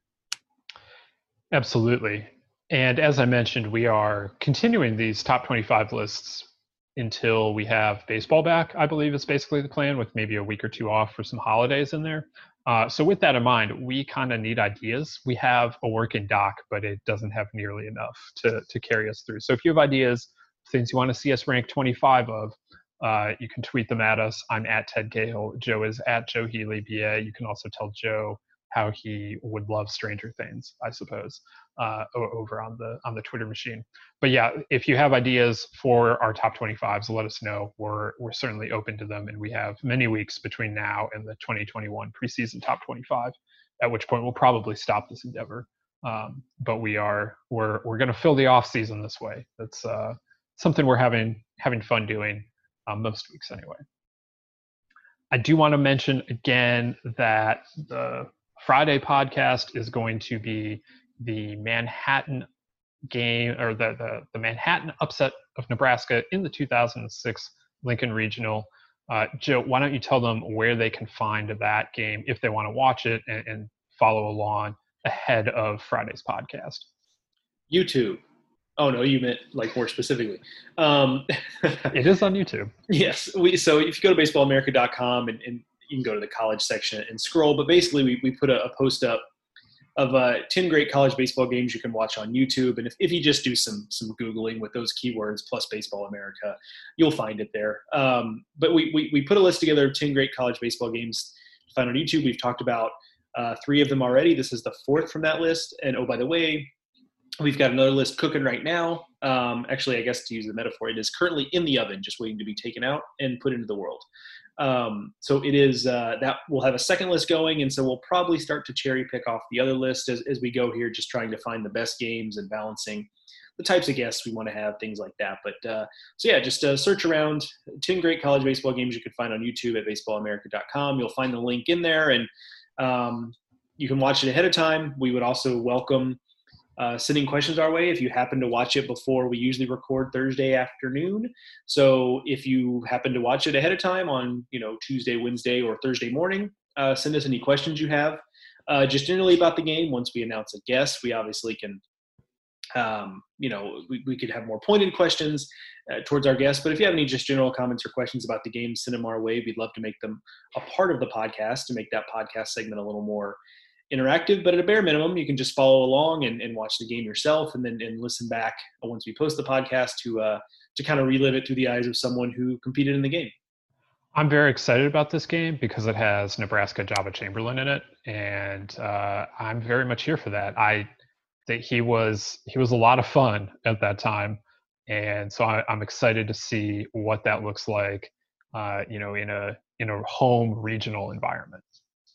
Absolutely. And as I mentioned, we are continuing these top twenty-five lists until we have baseball back, I believe is basically the plan, with maybe a week or two off for some holidays in there. Uh, so with that in mind, we kind of need ideas. We have a working doc, but it doesn't have nearly enough to, to carry us through. So if you have ideas, things you want to see us rank twenty-five of, Uh, you can tweet them at us. I'm at Ted Cahill. Joe is at Joe Healy B A. You can also tell Joe how he would love Stranger Things, I suppose, uh, over on the on the Twitter machine. But yeah, if you have ideas for our top twenty-fives, let us know. We're we're certainly open to them, and we have many weeks between now and the twenty twenty-one preseason top twenty-five. At which point we'll probably stop this endeavor. Um, but we are we're we're going to fill the off season this way. That's uh, something we're having having fun doing. Um, most weeks anyway. I do want to mention again that the Friday podcast is going to be the Manhattan game, or the, the, the Manhattan upset of Nebraska in the two thousand six Lincoln Regional. Uh, Joe, why don't you tell them where they can find that game if they want to watch it and, and follow along ahead of Friday's podcast? YouTube. Oh no, you meant like more specifically. Um, it is on YouTube. Yes, we. So if you go to baseball america dot com and, and you can go to the college section and scroll, but basically we, we put a, a post up of uh, ten great college baseball games you can watch on YouTube. And if, if you just do some some Googling with those keywords plus Baseball America, you'll find it there. Um, but we, we we put a list together of ten great college baseball games to find on YouTube. We've talked about uh, three of them already. This is the fourth from that list. And oh, by the way, we've got another list cooking right now. Um, actually, I guess to use the metaphor, it is currently in the oven, just waiting to be taken out and put into the world. Um, so it is uh, that we'll have a second list going. And so we'll probably start to cherry pick off the other list as, as we go here, just trying to find the best games and balancing the types of guests we want to have, things like that. But uh, so yeah, just uh, search around ten great college baseball games you can find on YouTube at baseball america dot com. You'll find the link in there. And, um, you can watch it ahead of time. We would also welcome uh, sending questions our way if you happen to watch it before we usually record Thursday afternoon. So if you happen to watch it ahead of time on, you know, Tuesday, Wednesday, or Thursday morning, uh, send us any questions you have. Uh, just generally about the game. Once we announce a guest, we obviously can, um, you know, we, we could have more pointed questions uh, towards our guests. But if you have any just general comments or questions about the game, send them our way. We'd love to make them a part of the podcast to make that podcast segment a little more interactive. But at a bare minimum, you can just follow along and, and watch the game yourself, and then and listen back once we post the podcast to uh, to kind of relive it through the eyes of someone who competed in the game. I'm very excited about this game because it has Nebraska Java Chamberlain in it, and uh, I'm very much here for that. I think he was he was a lot of fun at that time, and so I, I'm excited to see what that looks like, uh, you know, in a in a home regional environment.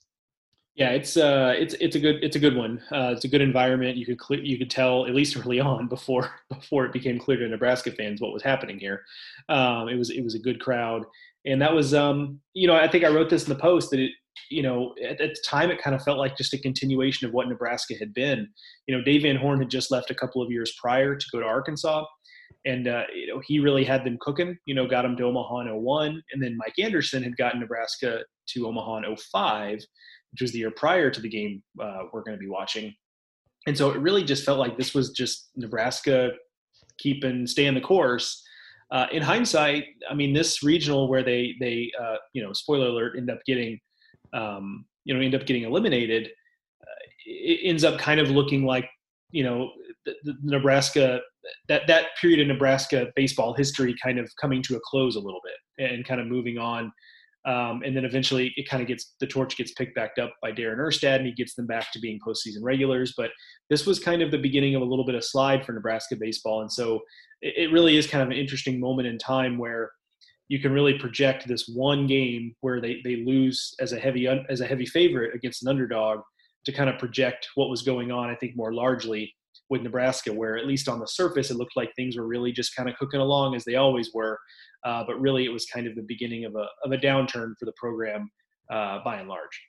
Yeah, it's uh, it's it's a good it's a good one. Uh, it's a good environment. You could clear, you could tell at least early on before before it became clear to Nebraska fans what was happening here. Um, it was it was a good crowd, and that was um, you know I think I wrote this in the post that it you know at, at the time it kind of felt like just a continuation of what Nebraska had been. You know, Dave Van Horn had just left a couple of years prior to go to Arkansas, and uh, you know he really had them cooking. You know, got them to Omaha in oh one, and then Mike Anderson had gotten Nebraska to Omaha in oh five. Which was the year prior to the game uh, we're going to be watching. And so it really just felt like this was just Nebraska keeping, staying the course. Uh, in hindsight, I mean, this regional where they, they uh, you know, spoiler alert, end up getting, um, you know, end up getting eliminated, uh, it ends up kind of looking like, you know, the, the Nebraska, that, that period of Nebraska baseball history kind of coming to a close a little bit and kind of moving on. Um, and then eventually it kind of gets, the torch gets picked back up by Darren Erstad, and he gets them back to being postseason regulars. But this was kind of the beginning of a little bit of slide for Nebraska baseball. And so it, it really is kind of an interesting moment in time where you can really project this one game where they, they lose as a heavy, as a heavy favorite against an underdog to kind of project what was going on, I think, more largely with Nebraska, where at least on the surface, it looked like things were really just kind of cooking along as they always were. Uh, but really, it was kind of the beginning of a of a downturn for the program, uh, by and large.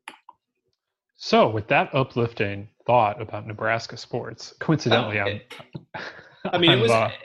So, with that uplifting thought about Nebraska sports, coincidentally, oh, okay. I'm. I mean, I'm, it was. Uh,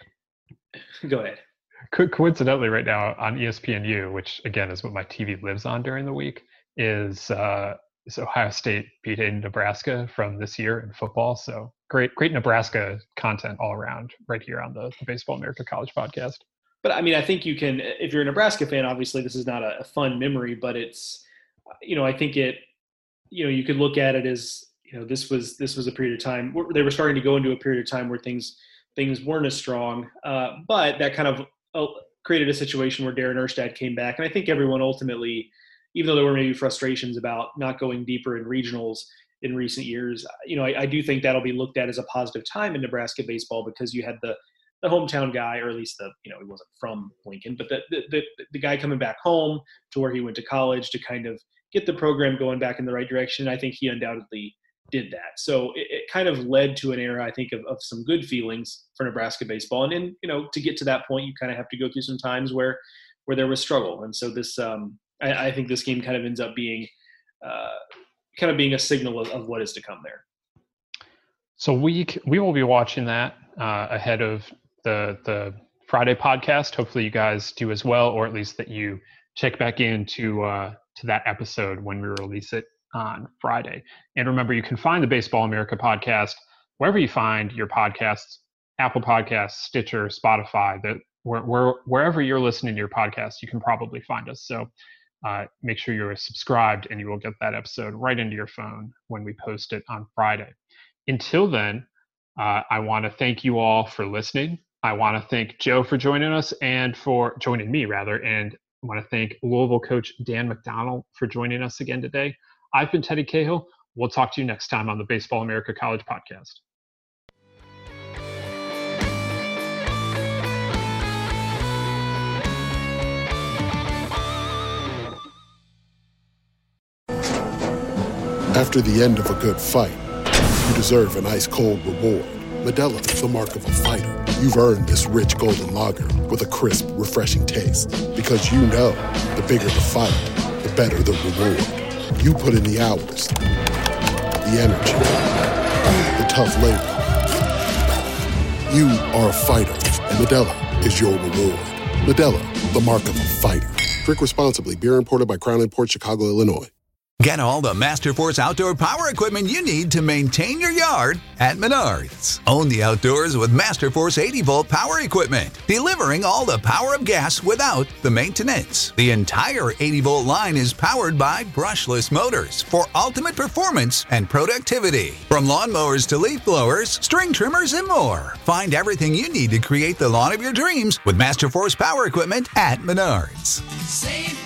go ahead. Co- coincidentally, right now on E S P N U, which again is what my T V lives on during the week, is uh, is Ohio State beating Nebraska from this year in football. So great, great Nebraska content all around right here on the, the Baseball America College podcast. But I mean, I think you can, if you're a Nebraska fan, obviously this is not a, a fun memory, but it's, you know, I think it, you know, you could look at it as, you know, this was, this was a period of time where they were starting to go into a period of time where things, things weren't as strong. Uh, but that kind of uh, created a situation where Darren Erstad came back. And I think everyone ultimately, even though there were maybe frustrations about not going deeper in regionals in recent years, you know, I, I do think that'll be looked at as a positive time in Nebraska baseball because you had the, the hometown guy, or at least the, you know, he wasn't from Lincoln, but the, the, the, the guy coming back home to where he went to college to kind of get the program going back in the right direction. I think he undoubtedly did that. So it, it kind of led to an era, I think, of, of some good feelings for Nebraska baseball. And then, you know, to get to that point, you kind of have to go through some times where, where there was struggle. And so this, um, I, I think this game kind of ends up being uh, kind of being a signal of, of what is to come there. So we, we will be watching that uh, ahead of the the Friday podcast. Hopefully you guys do as well, or at least that you check back into uh, to that episode when we release it on Friday. And remember, you can find the Baseball America podcast wherever you find your podcasts, Apple Podcasts, Stitcher, Spotify, that where, where, wherever you're listening to your podcast, you can probably find us. So uh, make sure you're subscribed and you will get that episode right into your phone when we post it on Friday. Until then, uh, I want to thank you all for listening. I want to thank Joe for joining us and for joining me rather. And I want to thank Louisville coach Dan McDonnell for joining us again today. I've been Teddy Cahill. We'll talk to you next time on the Baseball America College podcast. After the end of a good fight, you deserve an ice-cold reward. Modelo is the mark of a fighter. You've earned this rich golden lager with a crisp, refreshing taste. Because you know, the bigger the fight, the better the reward. You put in the hours, the energy, the tough labor. You are a fighter, and Modelo is your reward. Modelo, the mark of a fighter. Drink responsibly. Beer imported by Crown Imports, Chicago, Illinois. Get all the Masterforce outdoor power equipment you need to maintain your yard at Menards. Own the outdoors with Masterforce eighty volt power equipment, delivering all the power of gas without the maintenance. The entire eighty volt line is powered by brushless motors for ultimate performance and productivity. From lawnmowers to leaf blowers, string trimmers, and more. Find everything you need to create the lawn of your dreams with Masterforce power equipment at Menards. Save